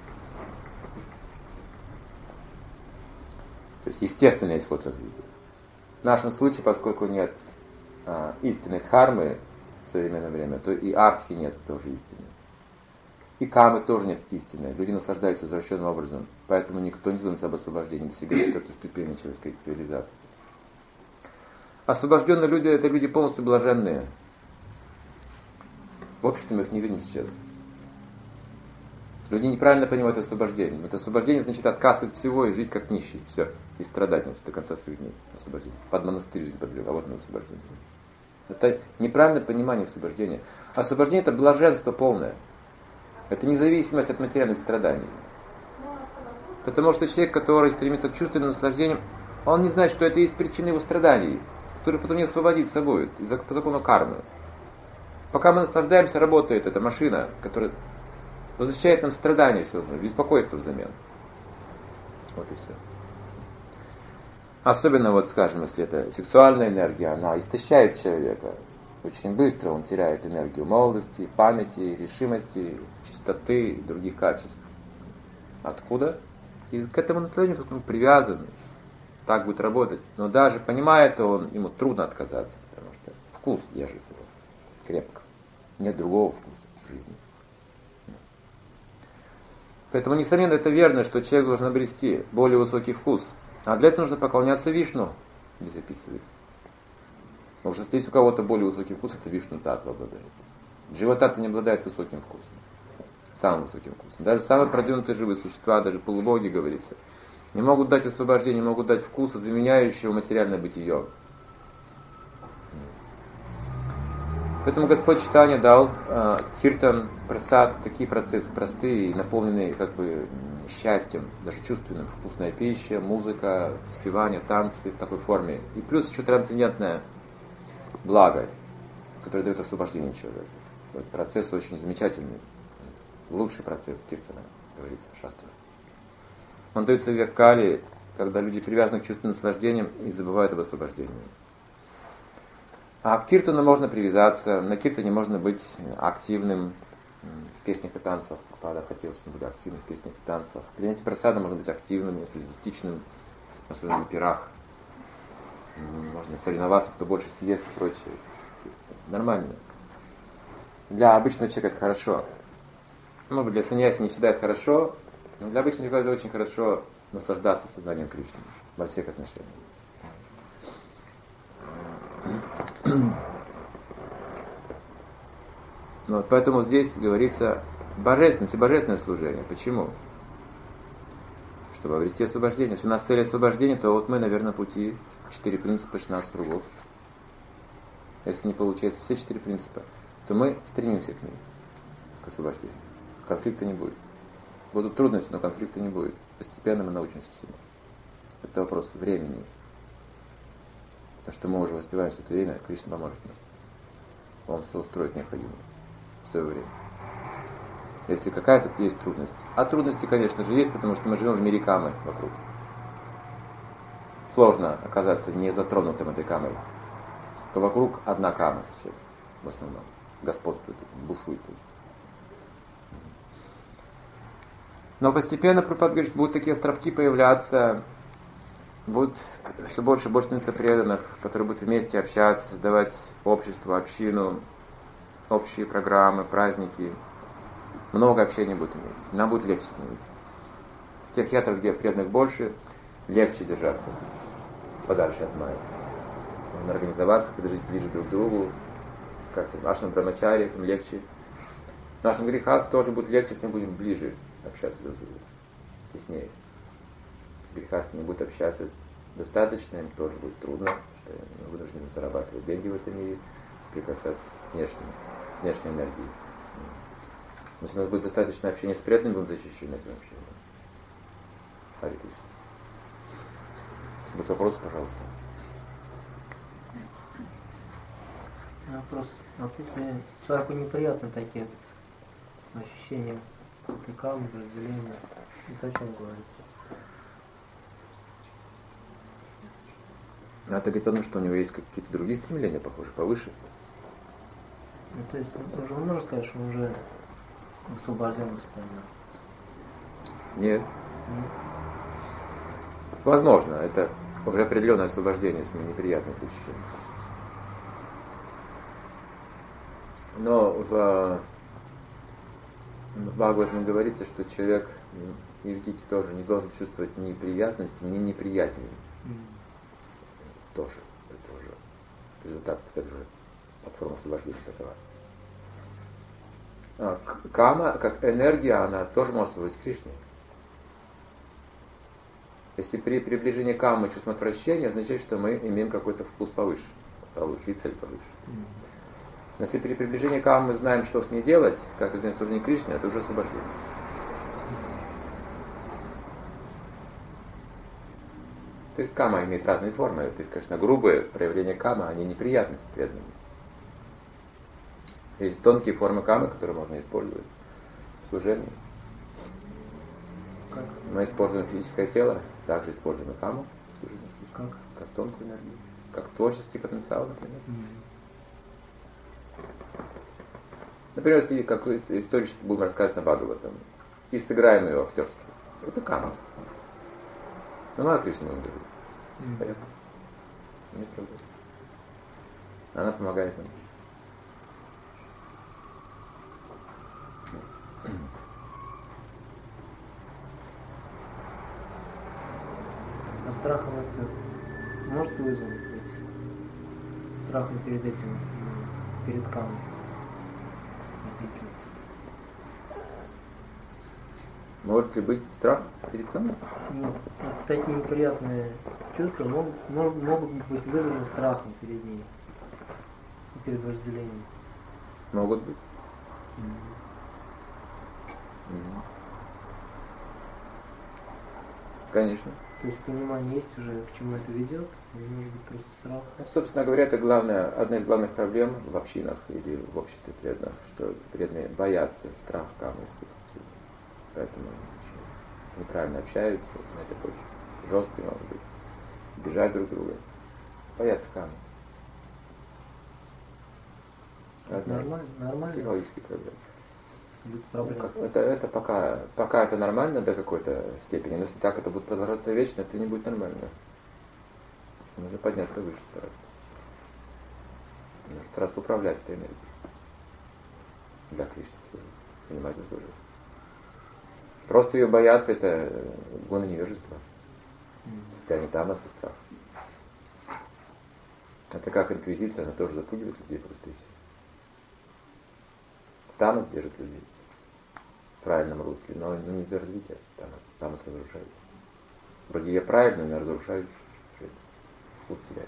То есть естественный исход развития. В нашем случае, поскольку нет истинной дхармы в современное время, то и артхи нет тоже истины. И камы тоже нет истины. Люди наслаждаются извращенным образом. Поэтому никто не задумывается об освобождении, достигает 4-й ступени человеческой цивилизации. Освобожденные люди — это люди полностью блаженные. В обществе мы их не видим сейчас. Люди неправильно понимают освобождение. Вот освобождение значит отказ от всего и жить как нищий. Все. И страдать, значит, до конца своих дней. Освобождение. Под монастырь жизнь подлил, а вот на освобождение. Это неправильное понимание освобождения. Освобождение — это блаженство полное. Это независимость от материальных страданий. Потому что человек, который стремится к чувственным наслаждениям, он не знает, что это есть причина его страданий, который потом не освободится будет по закону кармы. Пока мы наслаждаемся, работает эта машина, которая возвращает нам страдания все равно, беспокойство взамен. Вот и все. Особенно, вот, скажем, если это сексуальная энергия, она истощает человека. Очень быстро он теряет энергию молодости, памяти, решимости, чистоты и других качеств. Откуда? И к этому наслаждению, потому что он привязан, так будет работать. Но даже понимая это, ему трудно отказаться, потому что вкус держит его крепко. Нет другого вкуса в жизни. Поэтому, несомненно, это верно, что человек должен обрести более высокий вкус. А для этого нужно поклоняться Вишну, здесь описывается. Потому что если у кого-то более высокий вкус, это Вишну Татва обладает. Джива-татва не обладает высоким вкусом. Самым высоким вкусом. Даже самые продвинутые живые существа, даже полубоги, говорится, не могут дать освобождение, не могут дать вкуса, заменяющего материальное бытие. Поэтому Господь Чайтанья дал киртан, прасад, такие процессы простые, наполненные как бы счастьем, даже чувственным. Вкусная пища, музыка, спевание, танцы в такой форме. И плюс еще трансцендентное благо, которое дает освобождение человеку. Этот процесс очень замечательный. Лучший процесс киртана, говорится в шастре. Он дается в век Кали, когда люди привязаны к чувственным наслаждениям и забывают об освобождении. А к киртану можно привязаться, на киртане можно быть активным в песнях и танцах. Пада хотелось бы быть активным в песнях и танцах. Принятие прасада можно быть активным, энтузиастичным, особенно на пирах. Можно соревноваться, кто больше съест и прочее. Нормально. Для обычного человека это хорошо. Может быть, для саньяси не всегда это хорошо, но для обычного человека это очень хорошо наслаждаться сознанием Кришны во всех отношениях. Вот, поэтому здесь говорится божественность и божественное служение. Почему? Чтобы обрести освобождение. Если у нас цель освобождения, то вот мы, наверное, на пути 4 принципа, 16 кругов. Если не получается все 4 принципа, то мы стремимся к ним, к освобождению. Конфликта не будет. Будут трудности, но конфликта не будет. Постепенно мы научимся всему. Это вопрос времени. Потому что мы уже воспеваем все это время, Кришна поможет нам. Он все устроит необходимое в свое время. Если какая-то есть трудность. А трудности, конечно же, есть, потому что мы живем в мире камы вокруг. Сложно оказаться не затронутым этой камой. То вокруг одна кама сейчас, в основном. Господствует, бушует. Но постепенно, Прабхупада говорит, что будут такие островки появляться, будут все больше и больше становиться преданных, которые будут вместе общаться, создавать общество, общину, общие программы, праздники. Много общения будет иметь. Нам будет легче становиться. В тех ятрах, где преданных больше, легче держаться подальше от майи. Можно организоваться, подожить ближе друг к другу. Как нашим брамачари, им легче. Нашим грехас тоже будет легче, с ним будем ближе общаться друг с другом. Теснее. Грехас не будет общаться достаточно, им тоже будет трудно, что они вынуждены зарабатывать деньги в этом мире, соприкасаться с внешней энергией. Но если у нас будет достаточно общения с преданными, будем защищены этим общением. Хари Кришна. Если будут вопросы, пожалуйста. Вопрос. Вот если человеку неприятны такие ощущения камни, разделения, это о чем говорит? Это говорит о том, что у него есть какие-то другие стремления, похоже, повыше. Ну, то есть он может сказать, что он уже в освобожденном состоянии? Нет. Возможно, это уже определенное освобождение, если неприятные эти ощущения. Но в Бхагаватам говорится, что человек, и в Гите тоже, не должен чувствовать ни привязанности, ни неприязни. Тоже. Это уже результат, это уже платформа освобождения такова. Кама, как энергия, она тоже может служить Кришне. Если при приближении камы чувствуем отвращение, означает, что мы имеем какой-то вкус повыше, и цель повыше. Но если при приближении камы мы знаем, что с ней делать, как известно служение Кришне, это уже освобождение. То есть кама имеет разные формы. То есть, конечно, грубые проявления кама, они неприятны преданным. Есть тонкие формы камы, которые можно использовать в служении. Как? Мы используем физическое тело, также используем и каму в служении. Как тонкую энергию, как творческий потенциал, например. Например, если какую-то историю будем рассказывать на Бхагаватам и сыграем ее актерство, это кама. Ну, мало Кришна мы говорим. Понятно? Нет проблем. Она помогает нам. А страхом это может вызвать быть? Страхом перед этим, перед камнем. Может ли быть страх перед камнем? Нет, вот такие неприятные чувства могут быть вызваны страхом перед ней, перед вожделением. Могут быть. Конечно. То есть понимание есть уже, к чему это ведет, или может быть просто страх? Собственно говоря, это одна из главных проблем в общинах или в обществе преданных, что преданные боятся страх камы испытывать. Поэтому неправильно общаются, на это очень жесткие могут быть, бежать друг друга, боятся камы. Одна из психологических проблем. Это пока это нормально до какой-то степени, но если так это будет продолжаться вечно, это не будет нормально. Нужно подняться выше, стараться. Нужно стараться управлять этой энергией. Для Кришны служить, занимательно служить. Просто ее бояться — это гуна невежества. Состояние тамаса, страх. Это как инквизиция, она тоже запугивает людей просто и все. Тамас держит людей в правильном русле, но не для развития. Тамас разрушает. Вроде я правильно, но разрушаю жизнь. Пусть теряет.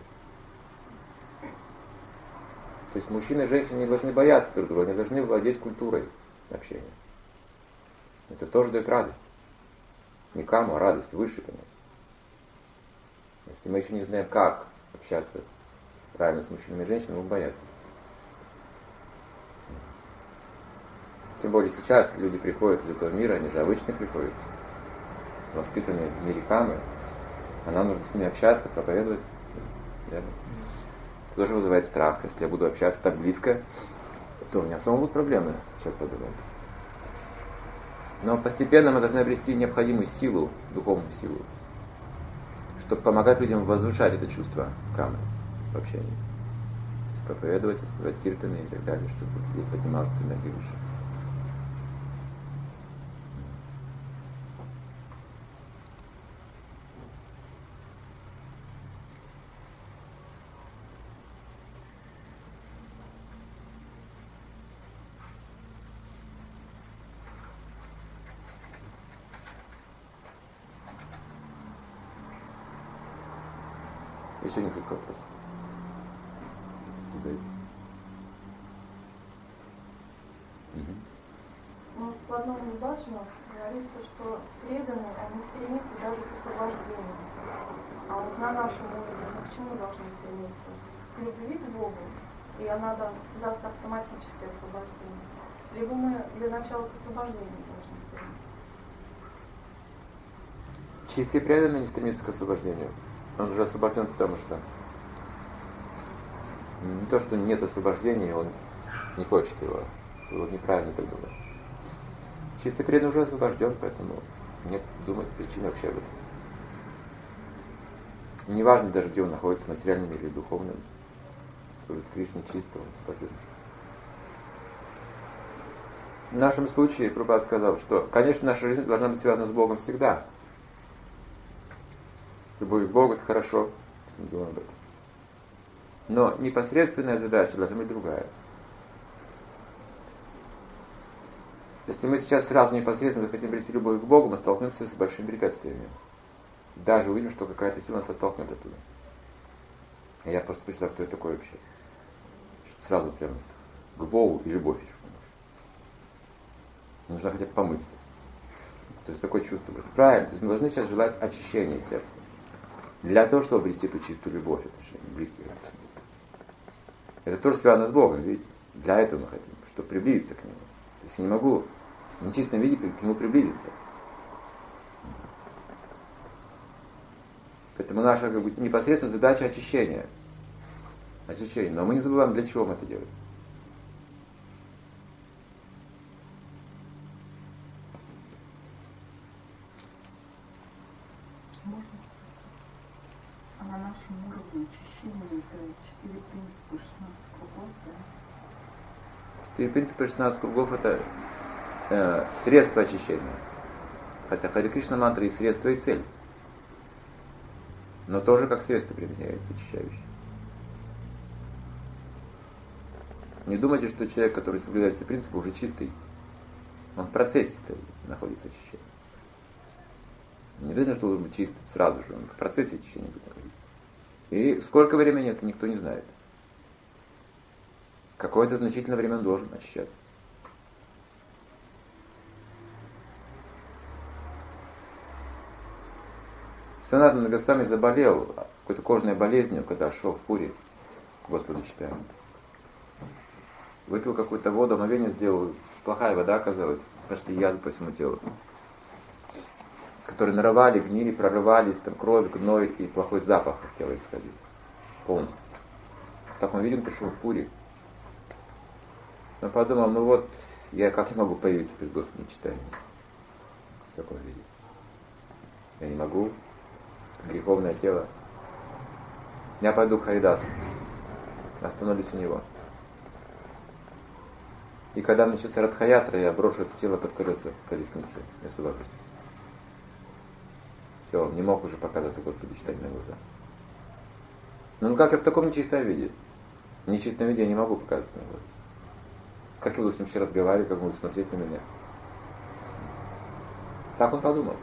То есть мужчины и женщины не должны бояться друг друга, они должны владеть культурой общения. Это тоже дает радость. Не каму, а радость, выше, конечно. Если мы еще не знаем, как общаться правильно с мужчинами и женщинами, мы боятся. Тем более сейчас люди приходят из этого мира, они же обычно приходят, воспитанные в мире камы, а нам нужно с ними общаться, проповедовать. Верно? Это тоже вызывает страх. Если я буду общаться так близко, то у меня самому будут проблемы. Сейчас подумаем. Но постепенно мы должны обрести необходимую силу, духовную силу, чтобы помогать людям возвышать это чувство камы в общении. То есть проповедовать, сказать киртаны и так далее, чтобы поднималась эта энергия выше. Еще несколько вопросов. Задайте. Ну, в одном из баджанов говорится, что преданные, они стремятся даже к освобождению. А вот на нашем уровне мы к чему должны стремиться? К любви к Богу, и она даст автоматическое освобождение. Либо мы для начала к освобождению должны стремиться. Чистый преданный не стремится к освобождению. Он уже освобожден, потому что не то, что нет освобождения, он не хочет его. Его неправильно придумать. Чистый преданный уже освобожден, поэтому нет думать причин вообще об этом. Неважно даже, где он находится, материальным или духовным. Служит Кришне чисто, он освобожден. В нашем случае Прабхупада сказал, что, конечно, наша жизнь должна быть связана с Богом всегда. Любовь к Богу — это хорошо, мы думаем об этом. Но непосредственная задача должна быть другая. Если мы сейчас сразу непосредственно захотим прийти любовь к Богу, мы столкнемся с большими препятствиями. Даже увидим, что какая-то сила нас оттолкнет оттуда. И я просто почитаю, кто это такой вообще. Что сразу прям к Богу и любовь еще. Нужно хотя бы помыться. То есть такое чувство. Правильно. То есть мы должны сейчас желать очищения сердца. Для того, чтобы обрести эту чистую любовь, отношения, близкие отношения. Это тоже связано с Богом, видите? Для этого мы хотим, чтобы приблизиться к нему. То есть я не могу в нечистом виде к нему приблизиться. Поэтому наша непосредственно задача очищения. Очищение. Но мы не забываем, для чего мы это делаем. Можно? А на нашем уровне очищения это 4 принципа 16 кругов, да? 4 принципа 16 кругов это средство очищения. Хотя Харе Кришна мантра и средство, и цель. Но тоже как средство применяется очищающее. Не думайте, что человек, который соблюдает все принципы, уже чистый. Он в процессе находится очищения. Не обязательно, что он будет чист сразу же, он в процессе очищения будет находиться. И сколько времени это никто не знает. Какое-то значительное время он должен очищаться. Санатана Госвами заболел какой-то кожной болезнью, когда шел в Пури к Господу Чайтанье. Выпил какую-то воду, омовение сделал, плохая вода оказалась, пошли язвы по всему телу, которые нарывали, гнили, прорывались, там кровь, гной и плохой запах от тела исходил. Полностью. В таком виде он пришел в Пури. Но подумал, ну вот, я как не могу появиться перед Господом Чайтанье в таком виде? Я не могу. Греховное тело. Я пойду к Харидасу. Остановлюсь у него. И когда начнется Радха-ятра, я брошу это тело под колеса колесницы. Я с удовольствием. Все, он не мог уже показаться Господу Чайтанье на глаза. Ну как я в таком нечистом виде? В нечистом виде я не могу показаться на глаза. Как я буду с ним вообще разговаривать, как он будет смотреть на меня? Так он подумал.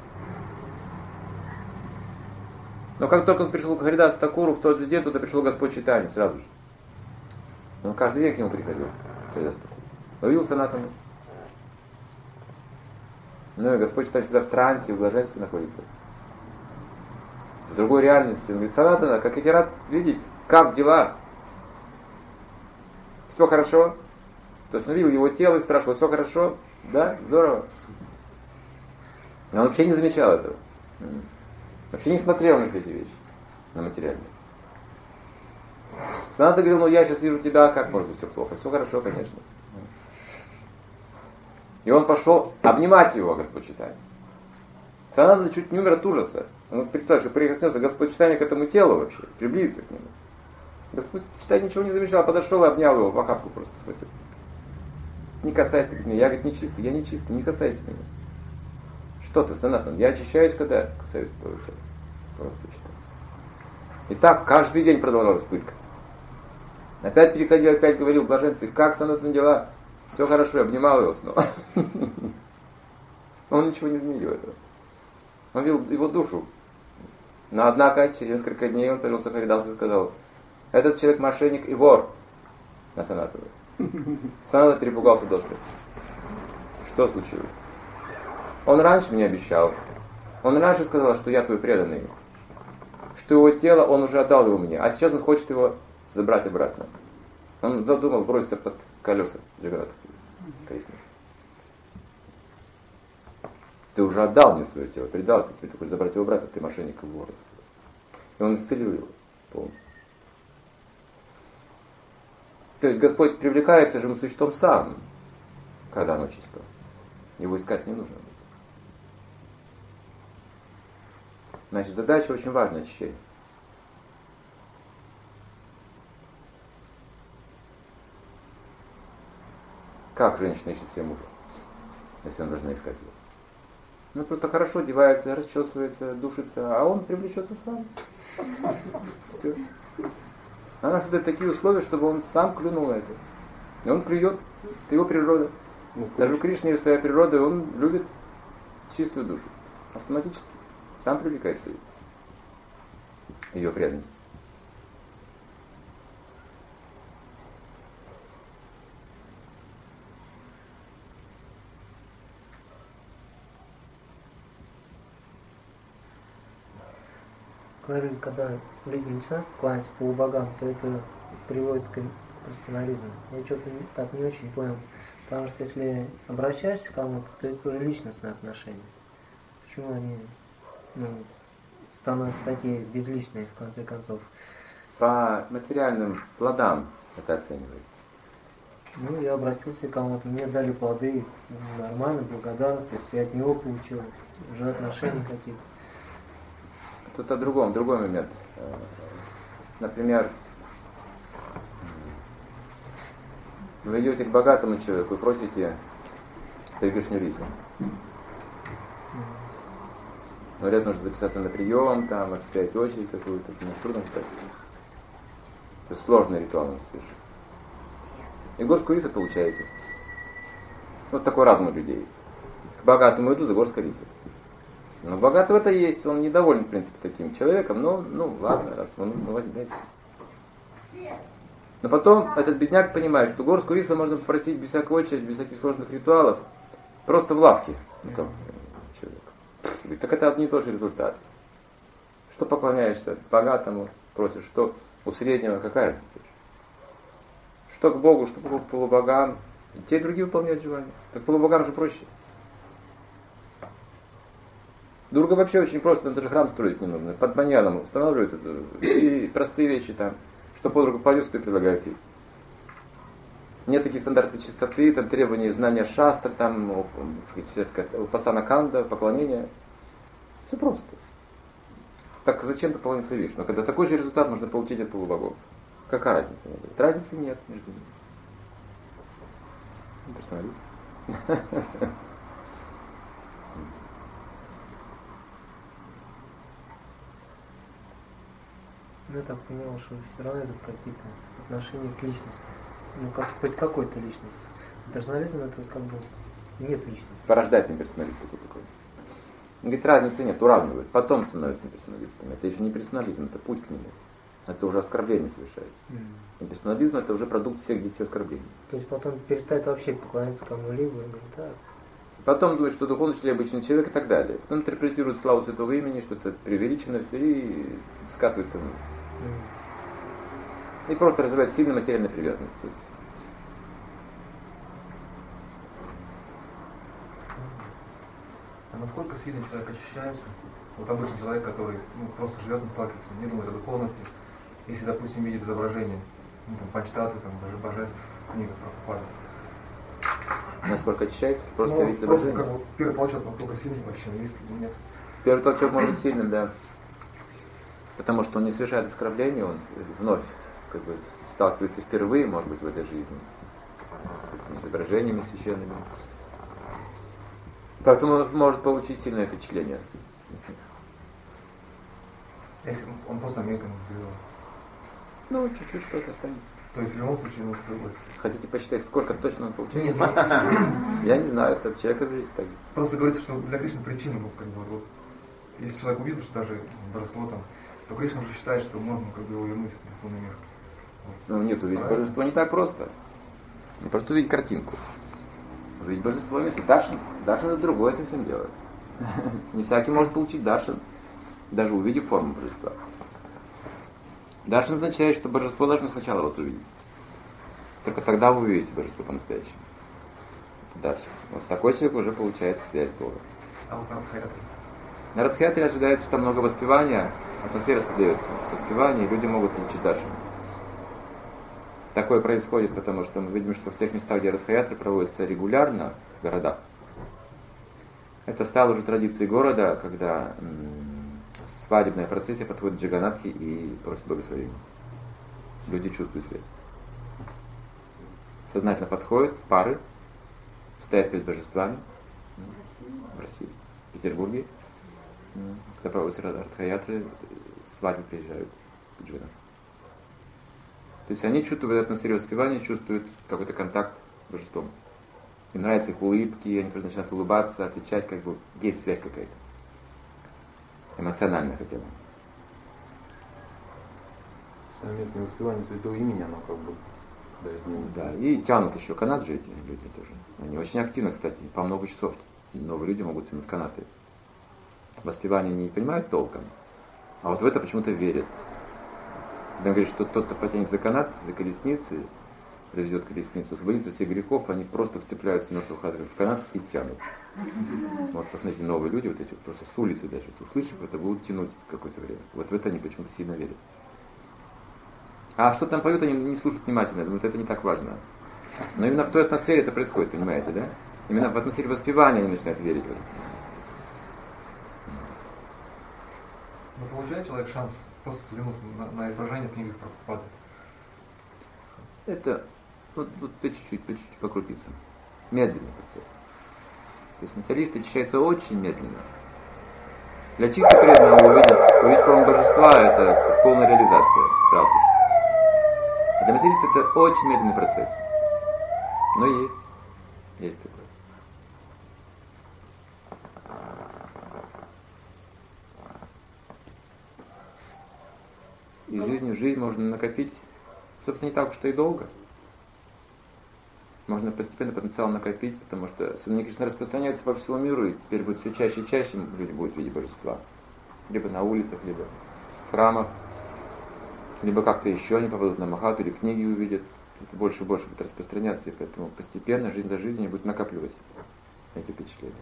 Но как только он пришел к Харидасу Такуру, в тот же день туда пришел Господь Чайтанья сразу же. Он каждый день к нему приходил, Харидасу Такуру. Увидел Санатану. Ну и Господь Чайтанья всегда в трансе, в блаженстве находится. В другой реальности. Он говорит, Санатана, как я тебя рад видеть, как дела? Все хорошо? То есть он видел его тело и спрашивал, все хорошо? Да? Здорово. Но он вообще не замечал этого. Вообще не смотрел на все эти вещи, на материальные. Санатана говорил, ну я сейчас вижу тебя, как может быть все плохо? Все хорошо, конечно. И он пошел обнимать его, Господь Чайтанья. Санатана чуть не умер от ужаса. Он представил, что прикоснется Господь Чайтанья к этому телу вообще, приблизится к нему. Господь Чайтанья ничего не замечал, подошел и обнял его, в охапку просто схватил. Не касайся меня, я, говорит, нечистый, я нечистый, не касайся меня. Что ты, Санатана? Я очищаюсь, когда касаюсь твоего тела. И так каждый день продолжалась пытка. Опять переходил, опять говорил в блаженстве, как Санатана дела? Все хорошо, я обнимал его снова. Он ничего не изменил этого. Он видел его душу. Но однако, через несколько дней он повернулся к Харидасу и сказал, этот человек мошенник и вор на Санатана. Санатана перепугался до смерти. Что случилось? Он раньше мне обещал. Он раньше сказал, что я твой преданный. Что его тело, он уже отдал его мне. А сейчас он хочет его забрать обратно. Он задумал броситься под колеса Джаганнатха колесницы. Ты уже отдал мне свое тело, предался, тебе ты хочешь забрать его обратно, ты мошенник и вор. И он исцелил его полностью. То есть Господь привлекается живым существом сам, когда оно чисто. Его искать не нужно. Значит, задача очень важная очищение. Как женщина ищет себе мужа, если она должна искать его? Ну, просто хорошо одевается, расчесывается, душится, а он привлечется сам. Все. Она создает такие условия, чтобы он сам клюнул на это. И он клюет. Это его природа. Даже у Кришны есть своя природа, и он любит чистую душу. Автоматически. Сам привлекается ее преданность. Говорили, когда люди начинают кланяться полубогам, то это приводит к персонализм? Я что-то так не очень понял. Потому что если обращаешься к кому-то, то это уже личностные отношения. Почему они становятся такие безличные в конце концов? По материальным плодам это оценивается. Ну, я обратился к кому-то, мне дали плоды, нормально, благодарность, то есть я от него получил уже отношения какие-то. Тут о другом, другой момент. Например, вы идете к богатому человеку и просите пригоршню риса. Говорят, нужно записаться на прием, там, отстоять очередь какую-то, трудно сказать. Это сложный ритуал на совершить. И горстку риса получаете. Вот такой разум у людей есть. К богатому иду за горсткой риса. Но богатого это есть, он недоволен, в принципе, таким человеком, но, ладно, раз он возьмете. Но потом этот бедняк понимает, что горстку риса можно попросить без всякой очереди, без всяких сложных ритуалов, просто в лавке. Человек. Говорит, так это один и тот же результат. Что поклоняешься богатому, просишь, что у среднего, какая разница? Что к Богу, что к полубогам. Те и другие выполняют желания. Так полубогам же проще. Друга вообще очень просто, даже храм строить не нужно. Под баньяном устанавливают и простые вещи там. Что под руку пойдет, что и предлагают ей. Нет таких стандартов чистоты, там требований знания шастр, там, пасана канда, поклонения. Все просто. Так зачем-то поклониться Вишну? Когда такой же результат можно получить от полубогов. Какая разница? Разницы нет между ними. Персонализм. Я так понял, что все равно это какие-то отношения к личности. Хоть какой-то личности. Персонализм это как бы нет личности. Порождательный персонализм такой. Говорит, разницы нет, уравнивают. Потом становятся персоналистами. Это еще не персонализм, это путь к нему. Это уже оскорбление совершается. И персонализм это уже продукт всех 10 оскорблений. То есть потом перестать вообще поклоняться кому-либо и говорит, так. Потом думает, что духовный человек, обычный человек и так далее. Потом интерпретирует славу святого имени, что это преувеличено все и скатывается вниз. И просто развивает сильную материальную привязанность. А насколько сильно человек очищается? Вот обычный человек, который просто живет, не сталкивается, не думает о духовности. Если, допустим, видит изображение, панчтаты, божеств, книга Прабхупады. Насколько очищается? Просто видит просто изображение? как первый толчок, насколько сильный вообще, есть или нет? Первый толчок может быть сильным, да. Потому что он не совершает оскорбления, он вновь сталкивается впервые, может быть, в этой жизни с этими изображениями священными. Поэтому он может получить сильное впечатление. Если он просто мельком сделал. Чуть-чуть что-то останется. То есть в любом случае он спрыгнет. Хотите посчитать, сколько точно он получает? Нет. Я не знаю, это от человека зависит. Просто говорится, что для Кришны причина, если человек увидел, что даже божество там, то Кришна уже считает, что можно его вернуть в духовный мир. Нет, увидеть божество не так просто. Не просто увидеть картинку. Увидеть божество вместе. Даршан это другое совсем дело. Не всякий может получить даршан, даже увидев форму божества. Даршан означает, что божество должно сначала вас увидеть. Только тогда вы увидите божество по-настоящему. Даршан. Вот такой человек уже получает связь с Богом. А вот на Радхиатре ожидается, что много воспевания, атмосфера создается. Воспевание, люди могут получить даршан. Такое происходит, потому что мы видим, что в тех местах, где Радхаятры проводятся регулярно в городах, это стало уже традицией города, когда свадебная процессия подходит к Джаганатхе и просит благословения. Люди чувствуют связь. Сознательно подходят пары, стоят перед божествами. В России, в Петербурге. Когда проводятся Радхаятры, свадьбы приезжают к Джаганатхе. То есть они чувствуют в этой атмосфере воспевания, чувствуют какой-то контакт с божеством. Им нравятся их улыбки, они тоже начинают улыбаться, отвечать, есть связь какая-то. Эмоциональная хотя бы. Совместное воспевание святого имени, оно дает мне. Да, и тянут еще канат же эти люди тоже. Они очень активно, кстати, по много часов новые люди могут тянуть канаты. Воспевание не понимают толком, а вот в это почему-то верят. Когда он говорит, что тот, кто потянет за канат, за колесницы, привезет колесницу, освободиться от всех грехов, они просто вцепляются мертвых в канат и тянут. Вот посмотрите, новые люди, вот эти просто с улицы даже, услышав это, будут тянуть какое-то время. Вот в это они почему-то сильно верят. А что там поют, они не слушают внимательно, думают, это не так важно. Но именно в той атмосфере это происходит, понимаете, да? Именно в атмосфере воспевания они начинают верить в это. Но получает человек шанс просто взглянуть на изображение в книгах Прабхупады? Это вот по чуть-чуть, по крупицам. Медленный процесс. То есть материалисты очищаются очень медленно. Для чисто преданного увидеть форму божества это полная реализация сразу же. А для материалиста это очень медленный процесс. Но есть такое. И жизнь можно накопить, собственно, не так уж и долго. Можно постепенно потенциал накопить, потому что сознание Кришны распространяется по всему миру, и теперь будет все чаще и чаще люди будут видеть божества. Либо на улицах, либо в храмах, либо как-то еще они попадут на Махату, или книги увидят. Это больше и больше будет распространяться, и поэтому постепенно, жизнь за жизнью, будет накапливать эти впечатления.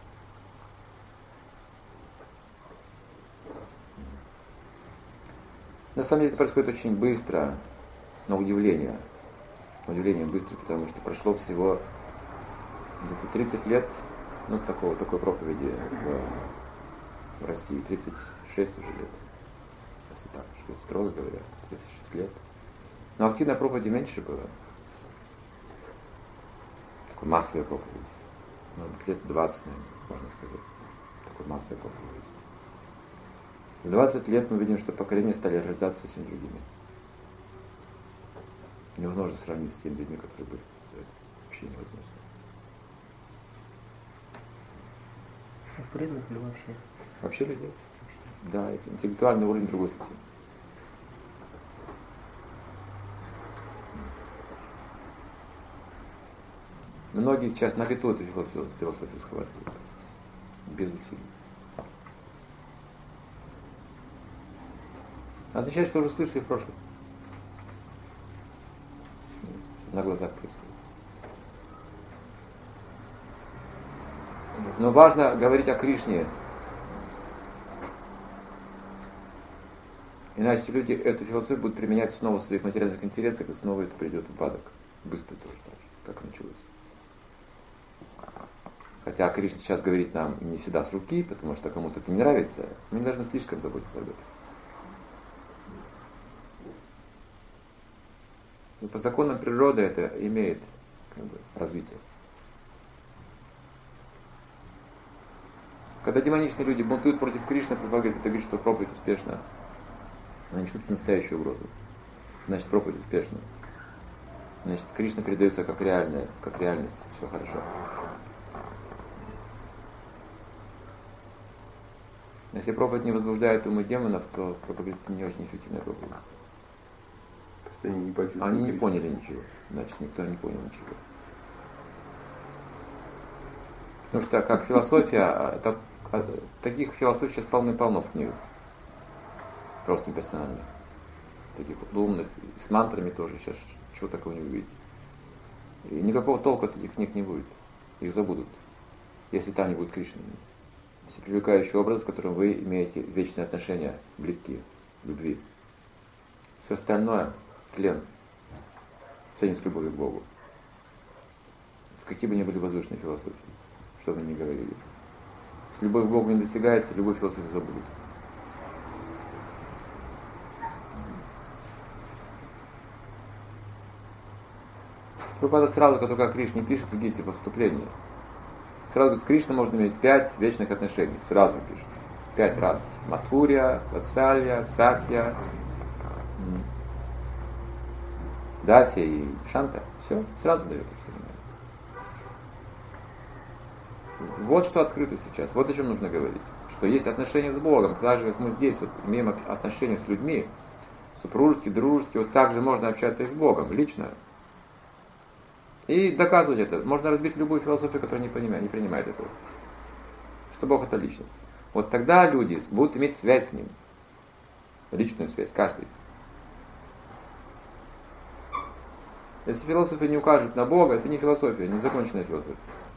На самом деле это происходит очень быстро, на удивление. Удивление быстро, потому что прошло всего где-то 30 лет, такой проповеди в России, 36 уже лет, если так уж строго говоря, 36 лет. Но активной проповеди меньше было. Такой массовой проповеди. Лет 20, наверное, можно сказать. Такой массовой проповеди. В 20 лет мы видим, что поколения стали рождаться совсем другими. Невозможно сравнить с теми людьми, которые были. Это вообще невозможно. В преданных или вообще? Вообще людей. Да, это интеллектуальный уровень другой совсем. Многие сейчас на лету эту философию схватывают. Без усилий. Означает, что уже слышали в прошлом. На глазах происходит. Но важно говорить о Кришне. Иначе люди эту философию будут применять снова в своих материальных интересах, и снова это придет в упадок. Быстро тоже так же, как началось. Хотя Кришна сейчас говорит нам не всегда с руки, потому что кому-то это не нравится, мы не должны слишком заботиться об этом. Но по законам природы это имеет развитие. Когда демоничные люди бунтуют против Кришны, Прабхупада говорит, это говорит, что проповедь успешна. Они чувствуют настоящую угрозу. Значит, проповедь успешна. Значит, Кришна передается как реальность. Все хорошо. Если проповедь не возбуждает умы демонов, то проповедь не очень эффективная проповедь. Они не поняли ничего. Значит, никто не понял ничего. Потому что как философия, таких философий сейчас полно в книгах. Просто персональных. Таких вот умных. И с мантрами тоже. Сейчас чего такого не увидите. И никакого толка от этих книг не будет. Их забудут. Если там не будет Кришны. Если привлекающий образ, с которым вы имеете вечные отношения, близкие, любви. Все остальное тлен. Ценит с любовью к Богу. С какие бы ни были возвышенные философии. Что бы ни говорили. С любовью к Богу не достигается, любую философию забудут. Прабхупада сразу, как только Кришне пишет, идите во вступление. Сразу с Кришной можно иметь 5 вечных отношений. Сразу пишет. 5 раз. Матхурья, Ватсалья, Сакья, Дасья и Шанта. Все, сразу дает их. Вот что открыто сейчас. Вот о чем нужно говорить. Что есть отношения с Богом. Так же, как мы здесь вот, имеем отношения с людьми, супружеские, дружеские, вот так же можно общаться и с Богом, лично. И доказывать это. Можно разбить любую философию, которая не принимает этого. Что Бог это личность. Вот тогда люди будут иметь связь с Ним. Личную связь, каждый. Если философия не укажет на Бога, это не философия, не законченная философия.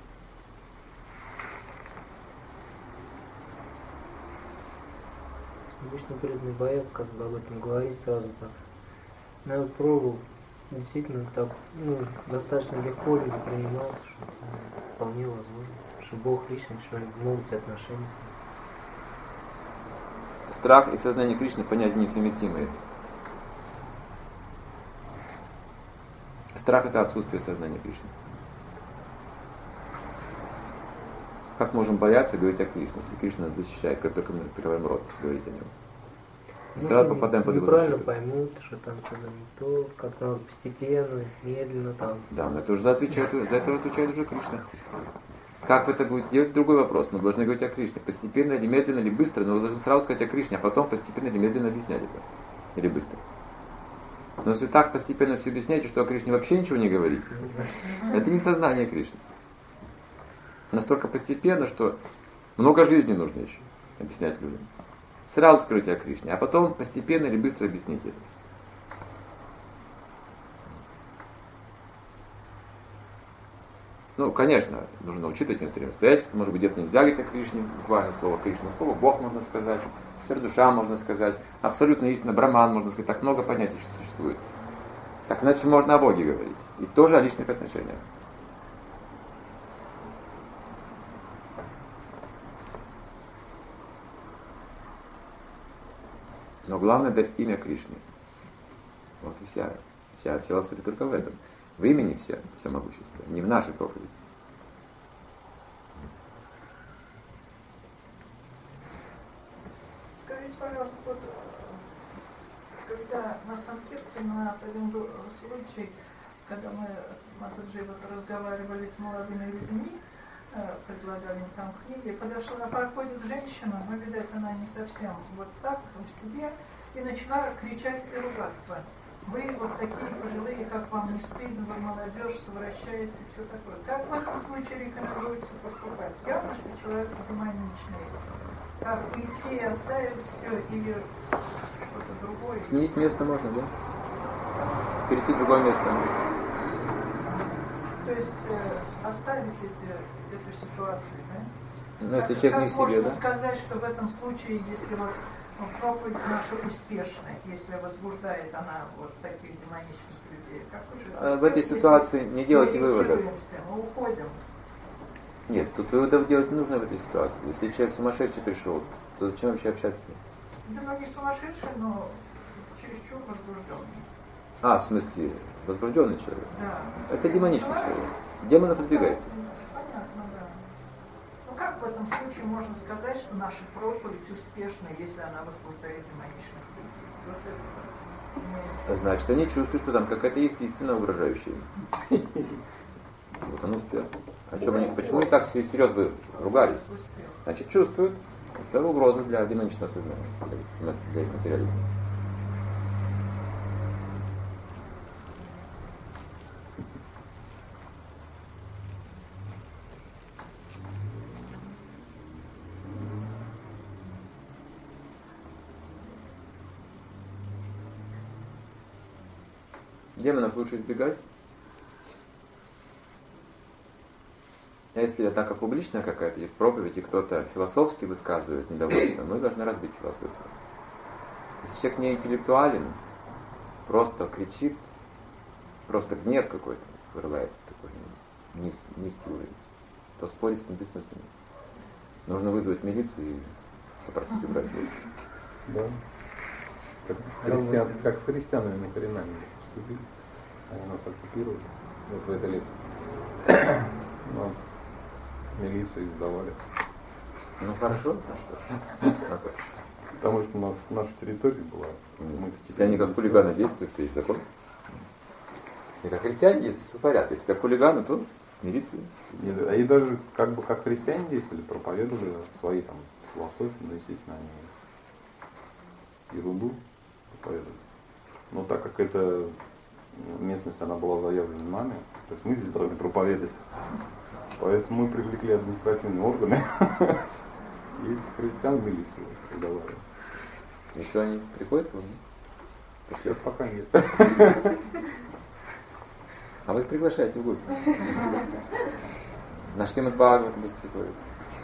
Обычно преданные боятся как бы об этом говорить сразу так. Но я вот пробовал, действительно так, достаточно легко люди принимают, что это вполне возможно. Что Бог личность, что могут быть отношения с ним. Страх и сознание Кришны понятия несовместимые. Страх — это отсутствие сознания Кришны. Как можем бояться говорить о Кришне, если Кришна нас защищает, как только мы открываем рот говорить о нем? И сразу попадаем под его неправильно защиту. Поймут, что там что-то не то, как-то надо постепенно, медленно там. Да, но это уже за это отвечает уже Кришна. Как вы это будете делать, другой вопрос. Мы должны говорить о Кришне. Постепенно или медленно, или быстро, но вы должны сразу сказать о Кришне, а потом постепенно или медленно объяснять это. Или быстро. Но если так постепенно все объясняете, что о Кришне вообще ничего не говорите, это не сознание Кришны. Настолько постепенно, что много жизни нужно еще объяснять людям. Сразу скажите о Кришне, а потом постепенно или быстро объясните это. Ну, конечно, нужно учитывать некоторые обстоятельства, может быть, где-то нельзя говорить о Кришне, буквально слово Кришна, слово Бог можно сказать, Сверхдуша можно сказать, абсолютно истина, Браман можно сказать, так много понятий существует. Так иначе можно о Боге говорить, и тоже о личных отношениях. Но главное дать имя Кришне. Вот и вся философия только в этом. В имени все могущество, не в нашей проповеди. Скажите, пожалуйста, вот когда на Санкиртане был случай, когда мы с Матаджи разговаривали с молодыми людьми, предлагали им там книги, проходит женщина, но, видать, она не совсем вот так в себе, и начала кричать и ругаться. Вы вот такие пожилые, как вам не стыдно, вы молодежь, совращаете, все такое. Как в этом случае рекомендуется поступать? Явно, что человек демоничный. Как уйти, оставить все или что-то другое? Сменить место можно, да? Перейти в другое место. То есть оставить эту ситуацию, да? Ну, если человек не в себе, можно да? сказать, что в этом случае, если вот проповедь наша успешная, если возбуждает она вот таких демонических людей, как уже... В этой ситуации не делайте выводов. Мы уходим. Нет, тут выводов делать не нужно в этой ситуации. Если человек сумасшедший пришел, то зачем вообще общаться с ним? Да, ну не сумасшедший, но чересчур возбужденный. В смысле, возбужденный человек? Да. Это демоничный человек. Демонов избегайте. Понятно, да. Ну как в этом случае можно сказать, что наша проповедь успешна, если она возбуждает демоничных людей? Вот это. Значит, они чувствуют, что там какая-то есть истина угрожающая. Вот он успел. Почему они так серьезно ругались? Значит, чувствуют. Это угроза для демоничного сознания, для их материализма. Демонов лучше избегать. А если атака публичная какая-то, есть проповедь, и кто-то философски высказывает недовольство, мы должны разбить философию. Если человек не интеллектуален, просто кричит, просто гнев какой-то вырывается, такой низкий уровень, то спорить с ним бессмысленно. Нужно вызвать милицию и попросить убрать его. Да. Как с христианами на Коренане поступили. Они нас оккупировали вот в это лето. Но милицию издавали. Ну хорошо, а что? Потому что у нас наша территория была. Если они как хулиганы действуют, то есть закон. И как христиане действуют, все в порядке. Если как хулиганы, то милицию. Нет, они даже как бы как христиане действовали, проповедовали свои там философии, но естественно они ерунду проповедовали. Но так как эта местность она была заявлена нами, то есть мы здесь должны проповедовать. Поэтому мы привлекли административные органы и этих христиан в милицию подавали. Еще они приходят к вам? Сейчас пока нет. А вы их приглашаете в гости. На Шримад Бхагаватам пусть приходят.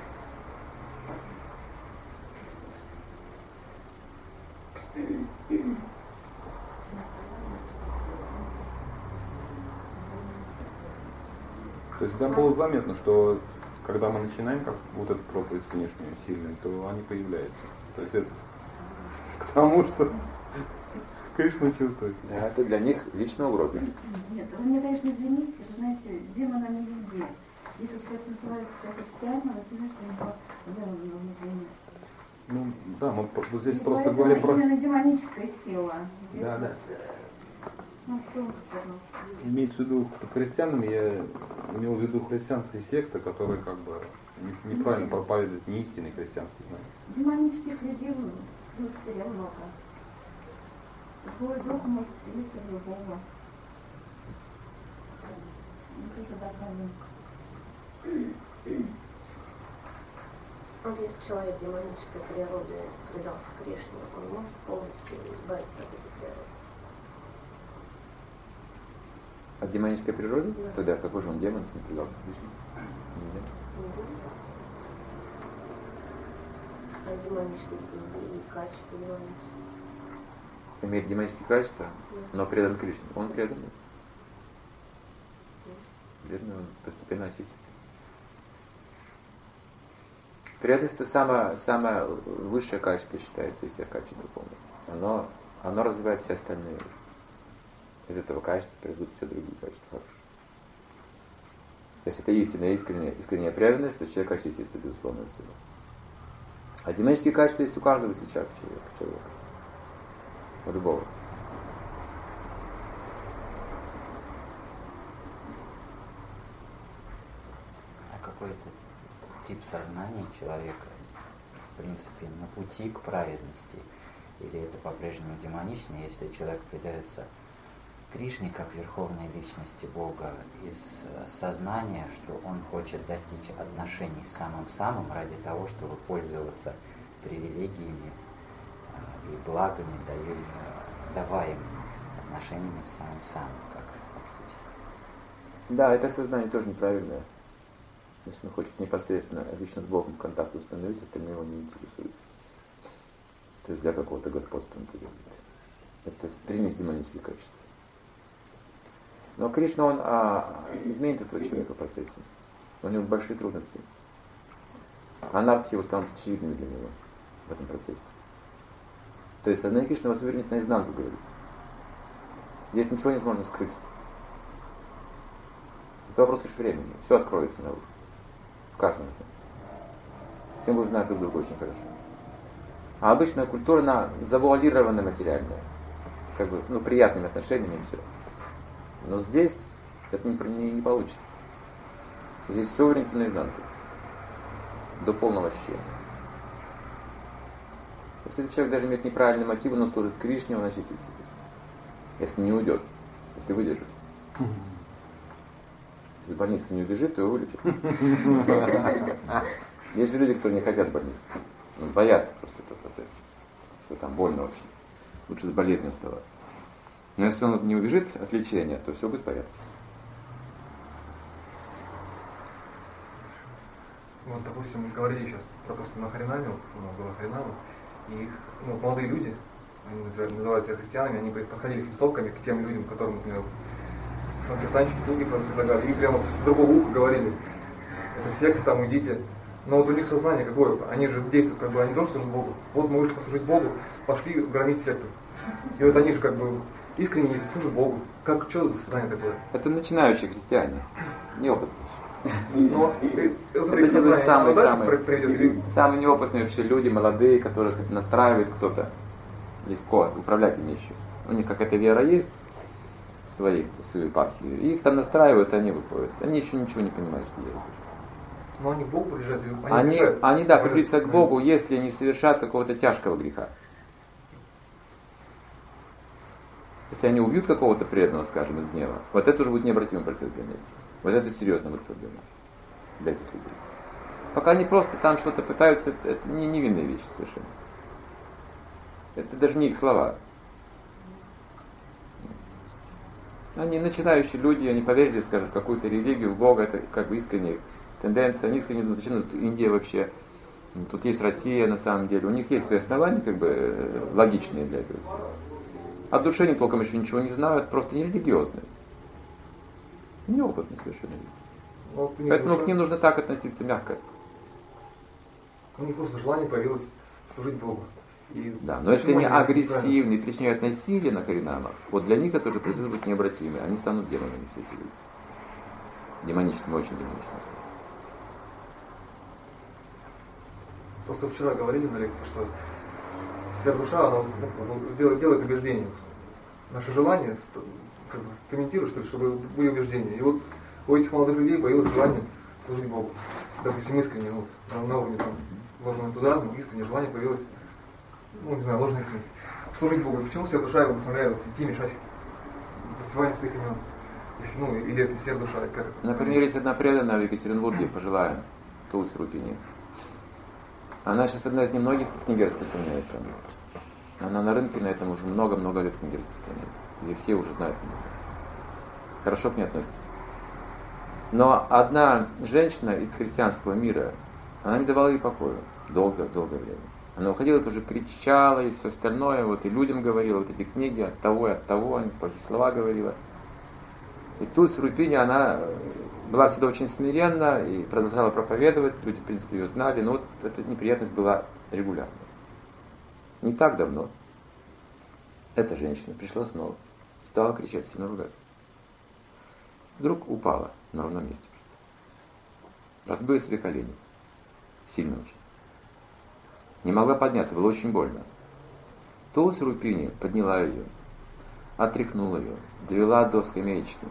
То есть там было заметно, что когда мы начинаем как вот эту проповедь внешнюю сильную, то они появляются. То есть это к тому, что Кришну чувствует. Да, это для них личная угроза. Нет, вы меня, конечно, извините, вы знаете, демоны они везде. Если человек называется христианином, вы понимаете, что у него демоны внутри. Ну да, мы вот здесь И просто говорим про... именно демоническая сила. Здесь Да, вот, да. Ну, кто сказал? Имеется в виду под христианами, я имел в виду христианские секты, которые как бы неправильно проповедуют неистинные христианские знания. Демонических людей в мире много. Злой дух может вселиться в любого. Это уже доказано. Вот если человек демонической природы предался Кришне, он может полностью избавиться от этой природы? От демонической природы? Да. Тогда какой же он демон, если не предался Кришне? Нет. А демонические силы и качества демонические? Имеет демонические качества, но предан Кришне. Он предан. Предан, он постепенно очистится. Преданность — это самое высшее качество, считается, из всех качеств духовных. Оно развивает все остальные. Из этого качества произойдут все другие качества хорошие. Если это истинная, искренняя преданность, то человек очистится, безусловно, от всего. А демонические качества есть у каждого сейчас человека. У любого. А какой-то тип сознания человека, в принципе, на пути к праведности? Или это по-прежнему демонично, если человек предается Кришне как верховной личности Бога из сознания, что он хочет достичь отношений с самым-самым ради того, чтобы пользоваться привилегиями и благами, даваемыми отношениями с самым-самым, как фактически. Да, это сознание тоже неправильное. Если он хочет непосредственно, лично с Богом контакт установить, остальные его не интересует. То есть для какого-то господства он это делает. Это примесь демонические качества. Но Кришна, он изменит этого человека в процессе. У него большие трудности. Анархи его станут очевидными для него в этом процессе. То есть сознание Кришны вас вывернет наизнанку, говорится. Здесь ничего невозможно скрыть. Это вопрос лишь времени. Все откроется наружу. В каждом из нас. Все будут знать друг друга очень хорошо. А обычная культура, она завуалированная материальная. Как бы, приятными отношениями и все. Но здесь это не получится. Здесь все вывернется наизнанку. До полного ощущения. Если этот человек даже имеет неправильные мотивы, но служит Кришне, он очистится. Если не уйдет, если выдержит. Если из больницы не убежит, то его вылечат. Есть же люди, которые не хотят больницы. Боятся просто этого процесса. Что там больно очень. Лучше с болезнью оставаться. Но если он не убежит от лечения, то все будет в порядке. Вот, допустим, мы говорили сейчас про то, что на Харинаме, было Харинама, и их, молодые люди, они называют себя христианами, они подходили с листовками к тем людям, которым, например, санкиртанчики, книги предлагали, и прямо с другого уха говорили, это секта, там уйдите. Но вот у них сознание какое, они же действуют, как бы, они тоже служат Богу. Вот мы вышли послужить Богу, пошли громить секту. И вот они же как бы искренне служат Богу. Что за сознание такое? Это начинающие христиане, неопытные. Но самые неопытные вообще люди, молодые, которых настраивает кто-то легко, управлять ими еще. У них какая-то вера есть в свою епархию, и их там настраивают, они выходят. Они еще ничего не понимают, что делают. Но они к Богу приближаются. Они приблизятся к Богу, если не совершат какого-то тяжкого греха. Если они убьют какого-то преданного, скажем, из гнева, вот это уже будет необратимый процесс для них. Вот это серьезная будет проблема для этих людей. Пока они просто там что-то пытаются, это не невинные вещи совершенно. Это даже не их слова. Они начинающие люди, они поверили, скажем, в какую-то религию, в Бога, это как бы искренняя тенденция, они искренне, зачем Индия вообще, тут есть Россия на самом деле, у них есть свои основания, как бы, логичные для этого всего. От души они толком еще ничего не знают, просто не религиозные. Неопытные совершенно. Вот Поэтому к ним нужно так относиться мягко. У них просто желание появилось служить Богу. И Да, но если они агрессивны, причиняют насилие на харинамах, вот для них это уже придется быть необратимым. Они станут демонами, все эти люди. Демоничными, очень демоничными. Просто вчера говорили на лекции, что сверхдуша, она делает убеждения. Наше желание как бы, цементирует, что ли, чтобы были убеждения. И вот у этих молодых людей появилось желание служить Богу. Допустим, искренне, ну, на уровне там, ложного энтузиазма, искреннее желание появилось, ну, не знаю, ложная искренность. Служить Богу. Почему сверхдуша его вдохновляет идти мешать воспеванию своих имен? Если, ну, или это сверхдуша, как это? Например, есть одна преданная в Екатеринбурге, пожилая, Тулси Рупини. Она сейчас одна из немногих книги распространяет там. Она на рынке на этом уже много-много лет книги распространяет. И все уже знают. Хорошо к ней относятся. Но одна женщина из христианского мира, она не давала ей покоя долгое время. Она уходила, тоже кричала и все остальное, вот и людям говорила, вот эти книги от того, они плохие слова говорила. И тут в Рупине она была всегда очень смиренна и продолжала проповедовать, люди, в принципе, ее знали, но вот эта неприятность была регулярной. Не так давно эта женщина пришла снова, стала кричать, сильно ругаться. Вдруг упала на ровном месте. Разбила себе колени. Сильно очень. Не могла подняться, было очень больно. Тулси Рупини подняла ее, отряхнула ее, довела до скамеечки.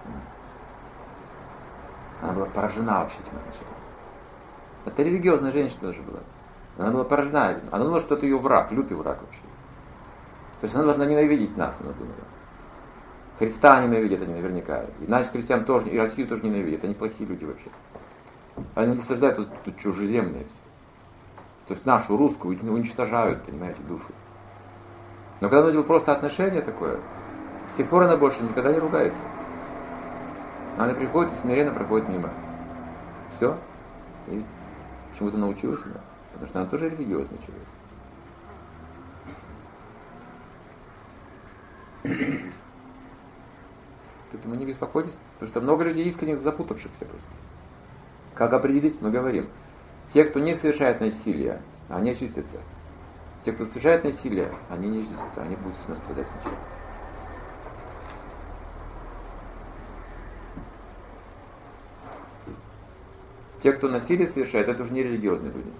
Она была поражена вообще этим отношением. Это религиозная женщина даже была. Она была поражена этим. Она думала, что это ее враг, лютый враг вообще. То есть она должна ненавидеть нас, она думала. Христа ненавидят они наверняка. И нас, христиан, тоже, и Россию тоже ненавидят. Они плохие люди вообще. Они насаждают тут чужеземные. То есть нашу русскую уничтожают, понимаете, душу. Но когда он видел просто отношение такое, с тех пор она больше никогда не ругается. Она приходит и смиренно проходит мимо. Все. Видите? Почему-то научилась она. Потому что она тоже религиозный человек. Поэтому не беспокойтесь, потому что много людей искренних запутавшихся просто. Как определить, мы говорим. Те, кто не совершает насилие, они очистятся. Те, кто совершает насилие, они не очистятся, они будут сильно страдать сначала. Те, кто насилие совершает, это уже не религиозные люди.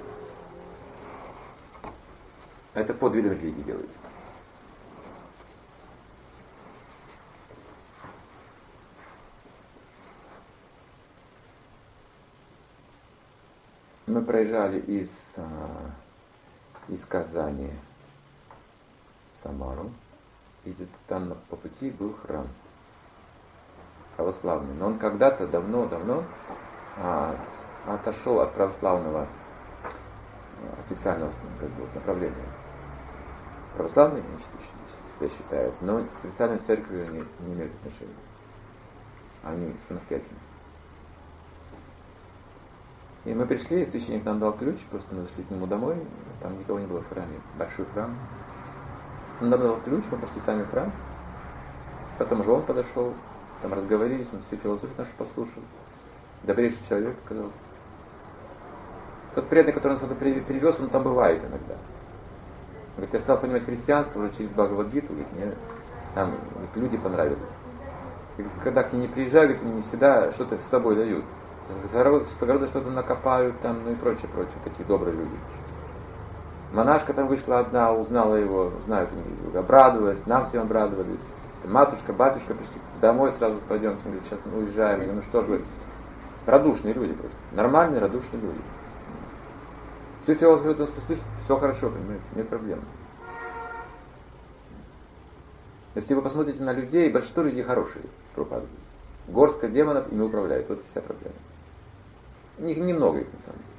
Это под видом религии делается. Мы проезжали из Казани в Самару, и где-то там по пути был храм православный. Но он когда-то, давно отошел от православного официального как бы, направления. Православные себя считают, но с официальной церковью не имеют отношения. Они самостоятельны. И мы пришли, и священник нам дал ключ, просто мы зашли к нему домой, там никого не было в храме, большой храм. Он нам дал ключ, мы пошли сами в храм, потом уже он подошел, там разговорились, он всю философию нашу послушал. Добрейший человек оказался. Тот преданный, который нас сюда привез, он там бывает иногда. Он говорит, я стал понимать христианство уже через Бхагавад-гиту, мне там люди понравились. И когда к ним не приезжаю, говорит, мне всегда что-то с собой дают. С огорода что-то накопают, там, ну и прочее, такие добрые люди. Монашка там вышла одна, узнала его, знают они, обрадовалась, нам всем обрадовались. Матушка, батюшка пришли домой, сразу пойдем, говорит, сейчас мы уезжаем. Я говорю, ну что же вы, радушные люди просто, нормальные, радушные люди. Всю философию нас услышат, все хорошо, понимаете, нет проблем. Если вы посмотрите на людей, большинство людей хорошие, Прабхупада. Горстка демонов ими управляют, вот и вся проблема. Их немного их на самом деле.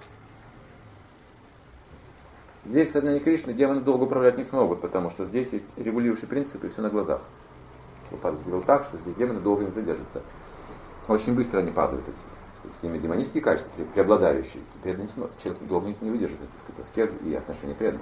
Здесь в сознании Кришны демоны долго управлять не смогут, потому что здесь есть регулирующий принцип и все на глазах. Прабхупада сделал так, что здесь демоны долго не задержатся. Очень быстро они падают. С ними демонические качества, преобладающие. Преданный человек долго не выдержит, так сказать, аскез и отношения преданных.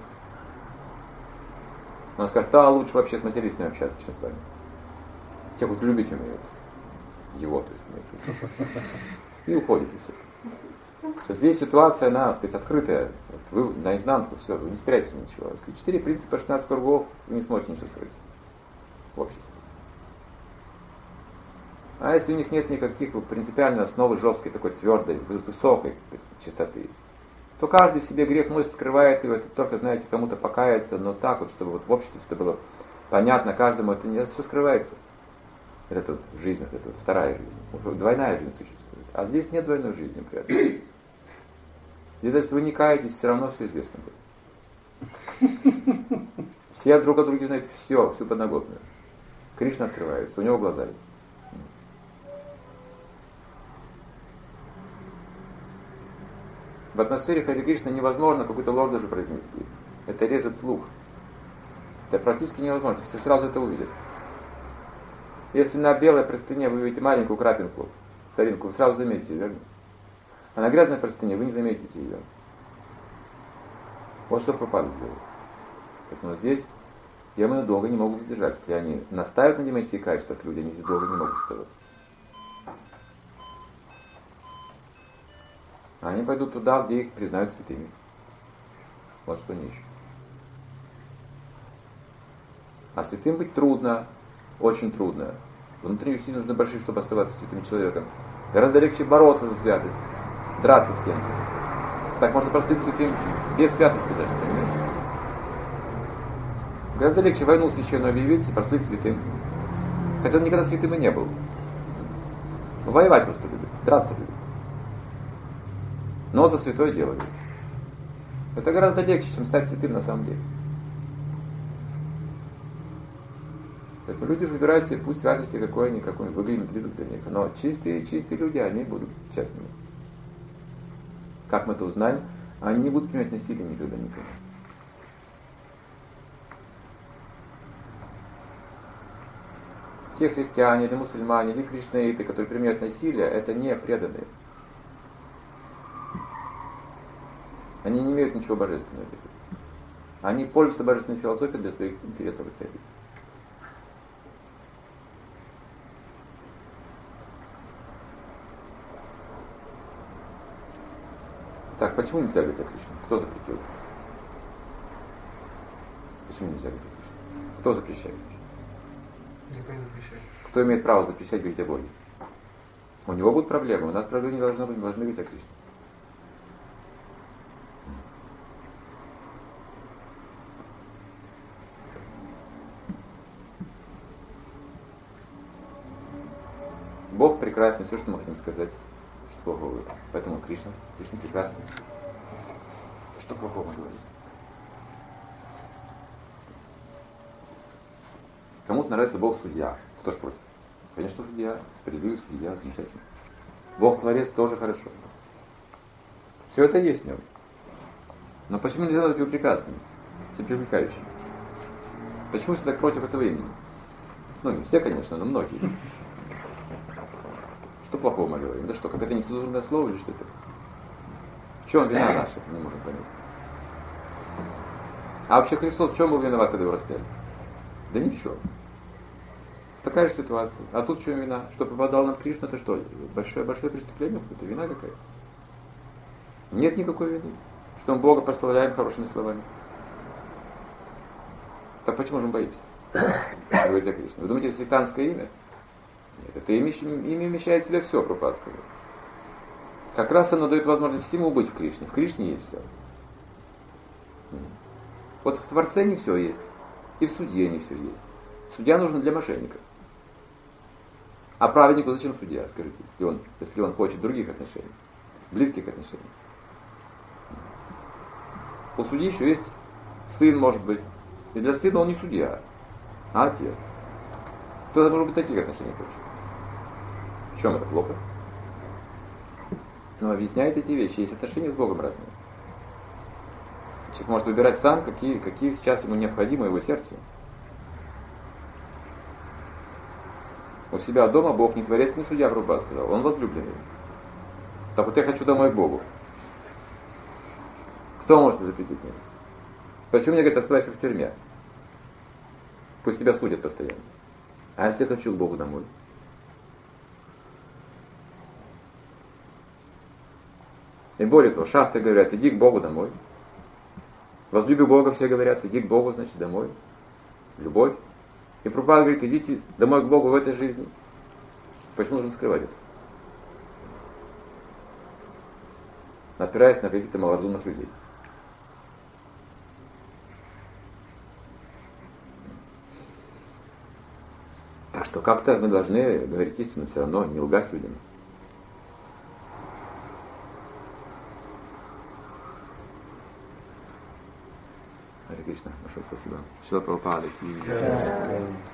Он скажет, да, лучше вообще с материалистами общаться, чем с вами. Те, кто любить умеют. Его, то есть, умеют. И уходит, и все. Здесь ситуация, она, так сказать, открытая. Вот вы наизнанку, все, вы не спрячете ничего. Если 4 принципа 16 кругов, вы не сможете ничего скрыть в обществе. А если у них нет никаких принципиальной основы жесткой, такой твердой, высокой чистоты, то каждый в себе грех носит, скрывает его, это только, знаете, кому-то покаяться, но так вот, чтобы вот в обществе это было понятно каждому, это не все скрывается. Это вот жизнь, это вот вторая жизнь. Двойная жизнь существует. А здесь нет двойной жизни при этом. Здесь даже если вы не каетесь, все равно все известно будет. Все друг о друге знают всю подноготную. Кришна открывается, у него глаза есть. В атмосфере Хари Кришны невозможно какую-то ложь даже произнести. Это режет слух. Это практически невозможно. Все сразу это увидят. Если на белой простыне вы видите маленькую крапинку, соринку, вы сразу заметите ее, верно? А на грязной простыне вы не заметите ее. Вот что Прабхупада сделал. Поэтому здесь демоны долго не могут задержаться. Если они наставят на демонических качествах, люди, они здесь долго не могут оставаться. Они пойдут туда, где их признают святыми. Вот что они ищут. А святым быть трудно, очень трудно. Внутренние усилия нужны большие, чтобы оставаться святым человеком. Гораздо легче бороться за святость, драться с кем-то. Так можно простыть святым без святости даже, понимаете? Гораздо легче войну священную объявить и прослыть святым. Хотя он никогда святым и не был. Воевать просто любит, драться любит. Но за святое дело любит. Это гораздо легче, чем стать святым на самом деле. Поэтому люди же выбирают себе путь святости какой-никакой, выглядит близок для них. Но чистые люди, они будут честными. Как мы это узнаем? Они не будут принимать насилие никогда никому. Те христиане или мусульмане, или кришнаиты, которые применяют насилие, это не преданные. Они не имеют ничего божественного. Они пользуются божественной философией для своих интересов и целей. Так, почему нельзя говорить о Кришне? Кто запретил? Почему нельзя говорить о Кришне? Кто запрещает? Никто не запрещает. Кто имеет право запрещать говорить о Боге? У него будут проблемы. У нас проблем не должно быть, мы должны говорить о Кришне. Бог прекрасен, все, что мы хотим сказать, что плохого. Поэтому Кришна прекрасен. Что плохого мы говорим? Кому-то нравится Бог судья. Кто ж против? Конечно, судья, справедливый судья, замечательно. Бог творец тоже хорошо. Все это есть в нем. Но почему нельзя делать его прекрасным, всепривлекающим? Почему все так против этого имени? Ну, не все, конечно, но многие. Что плохого мы говорим? Да что, как это нецензурное слово или что это? В чем вина наша? Не можем понять. А вообще Христос в чем был виноват, когда его распяли? Да ни в чем. Такая же ситуация. А тут в чем вина? Что пропадал над Кришной, это что? Большое преступление? Это вина какая? Нет никакой вины. Что мы Бога прославляем хорошими словами. Так почему же мы боимся? Говорить о Кришне. Вы думаете, это сатанское имя? Нет, это имя вмещает в себя все, Прабхупада сказал. Как раз оно дает возможность всему быть в Кришне. В Кришне есть все. Вот в Творце не все есть. И в судье не все есть. Судья нужен для мошенников. А праведнику зачем судья, скажите, если он хочет других отношений, близких отношений? У судьи еще есть сын, может быть. И для сына он не судья, а отец. Кто-то может быть таких отношений хочет. В чем это плохо? Но объясняет эти вещи. Есть отношения с Богом разные. Человек может выбирать сам, какие сейчас ему необходимы его сердцу. У себя дома Бог не творец, не судья, грубо сказал. Он возлюбленный. Так вот я хочу домой к Богу. Кто может запретить мне это? Почему мне говорят, оставайся в тюрьме? Пусть тебя судят постоянно. А если я хочу к Богу домой? И более того, шастры говорят, иди к Богу домой. Возлюби Бога, все говорят, иди к Богу, значит, домой. Любовь. И Прабхупада говорит, идите домой к Богу в этой жизни. Почему нужно скрывать это? Опираясь на каких-то малоразумных людей. Так что как-то мы должны говорить истину, все равно не лгать людям. Харе Кришна, большое спасибо. Шрила Прабхупада.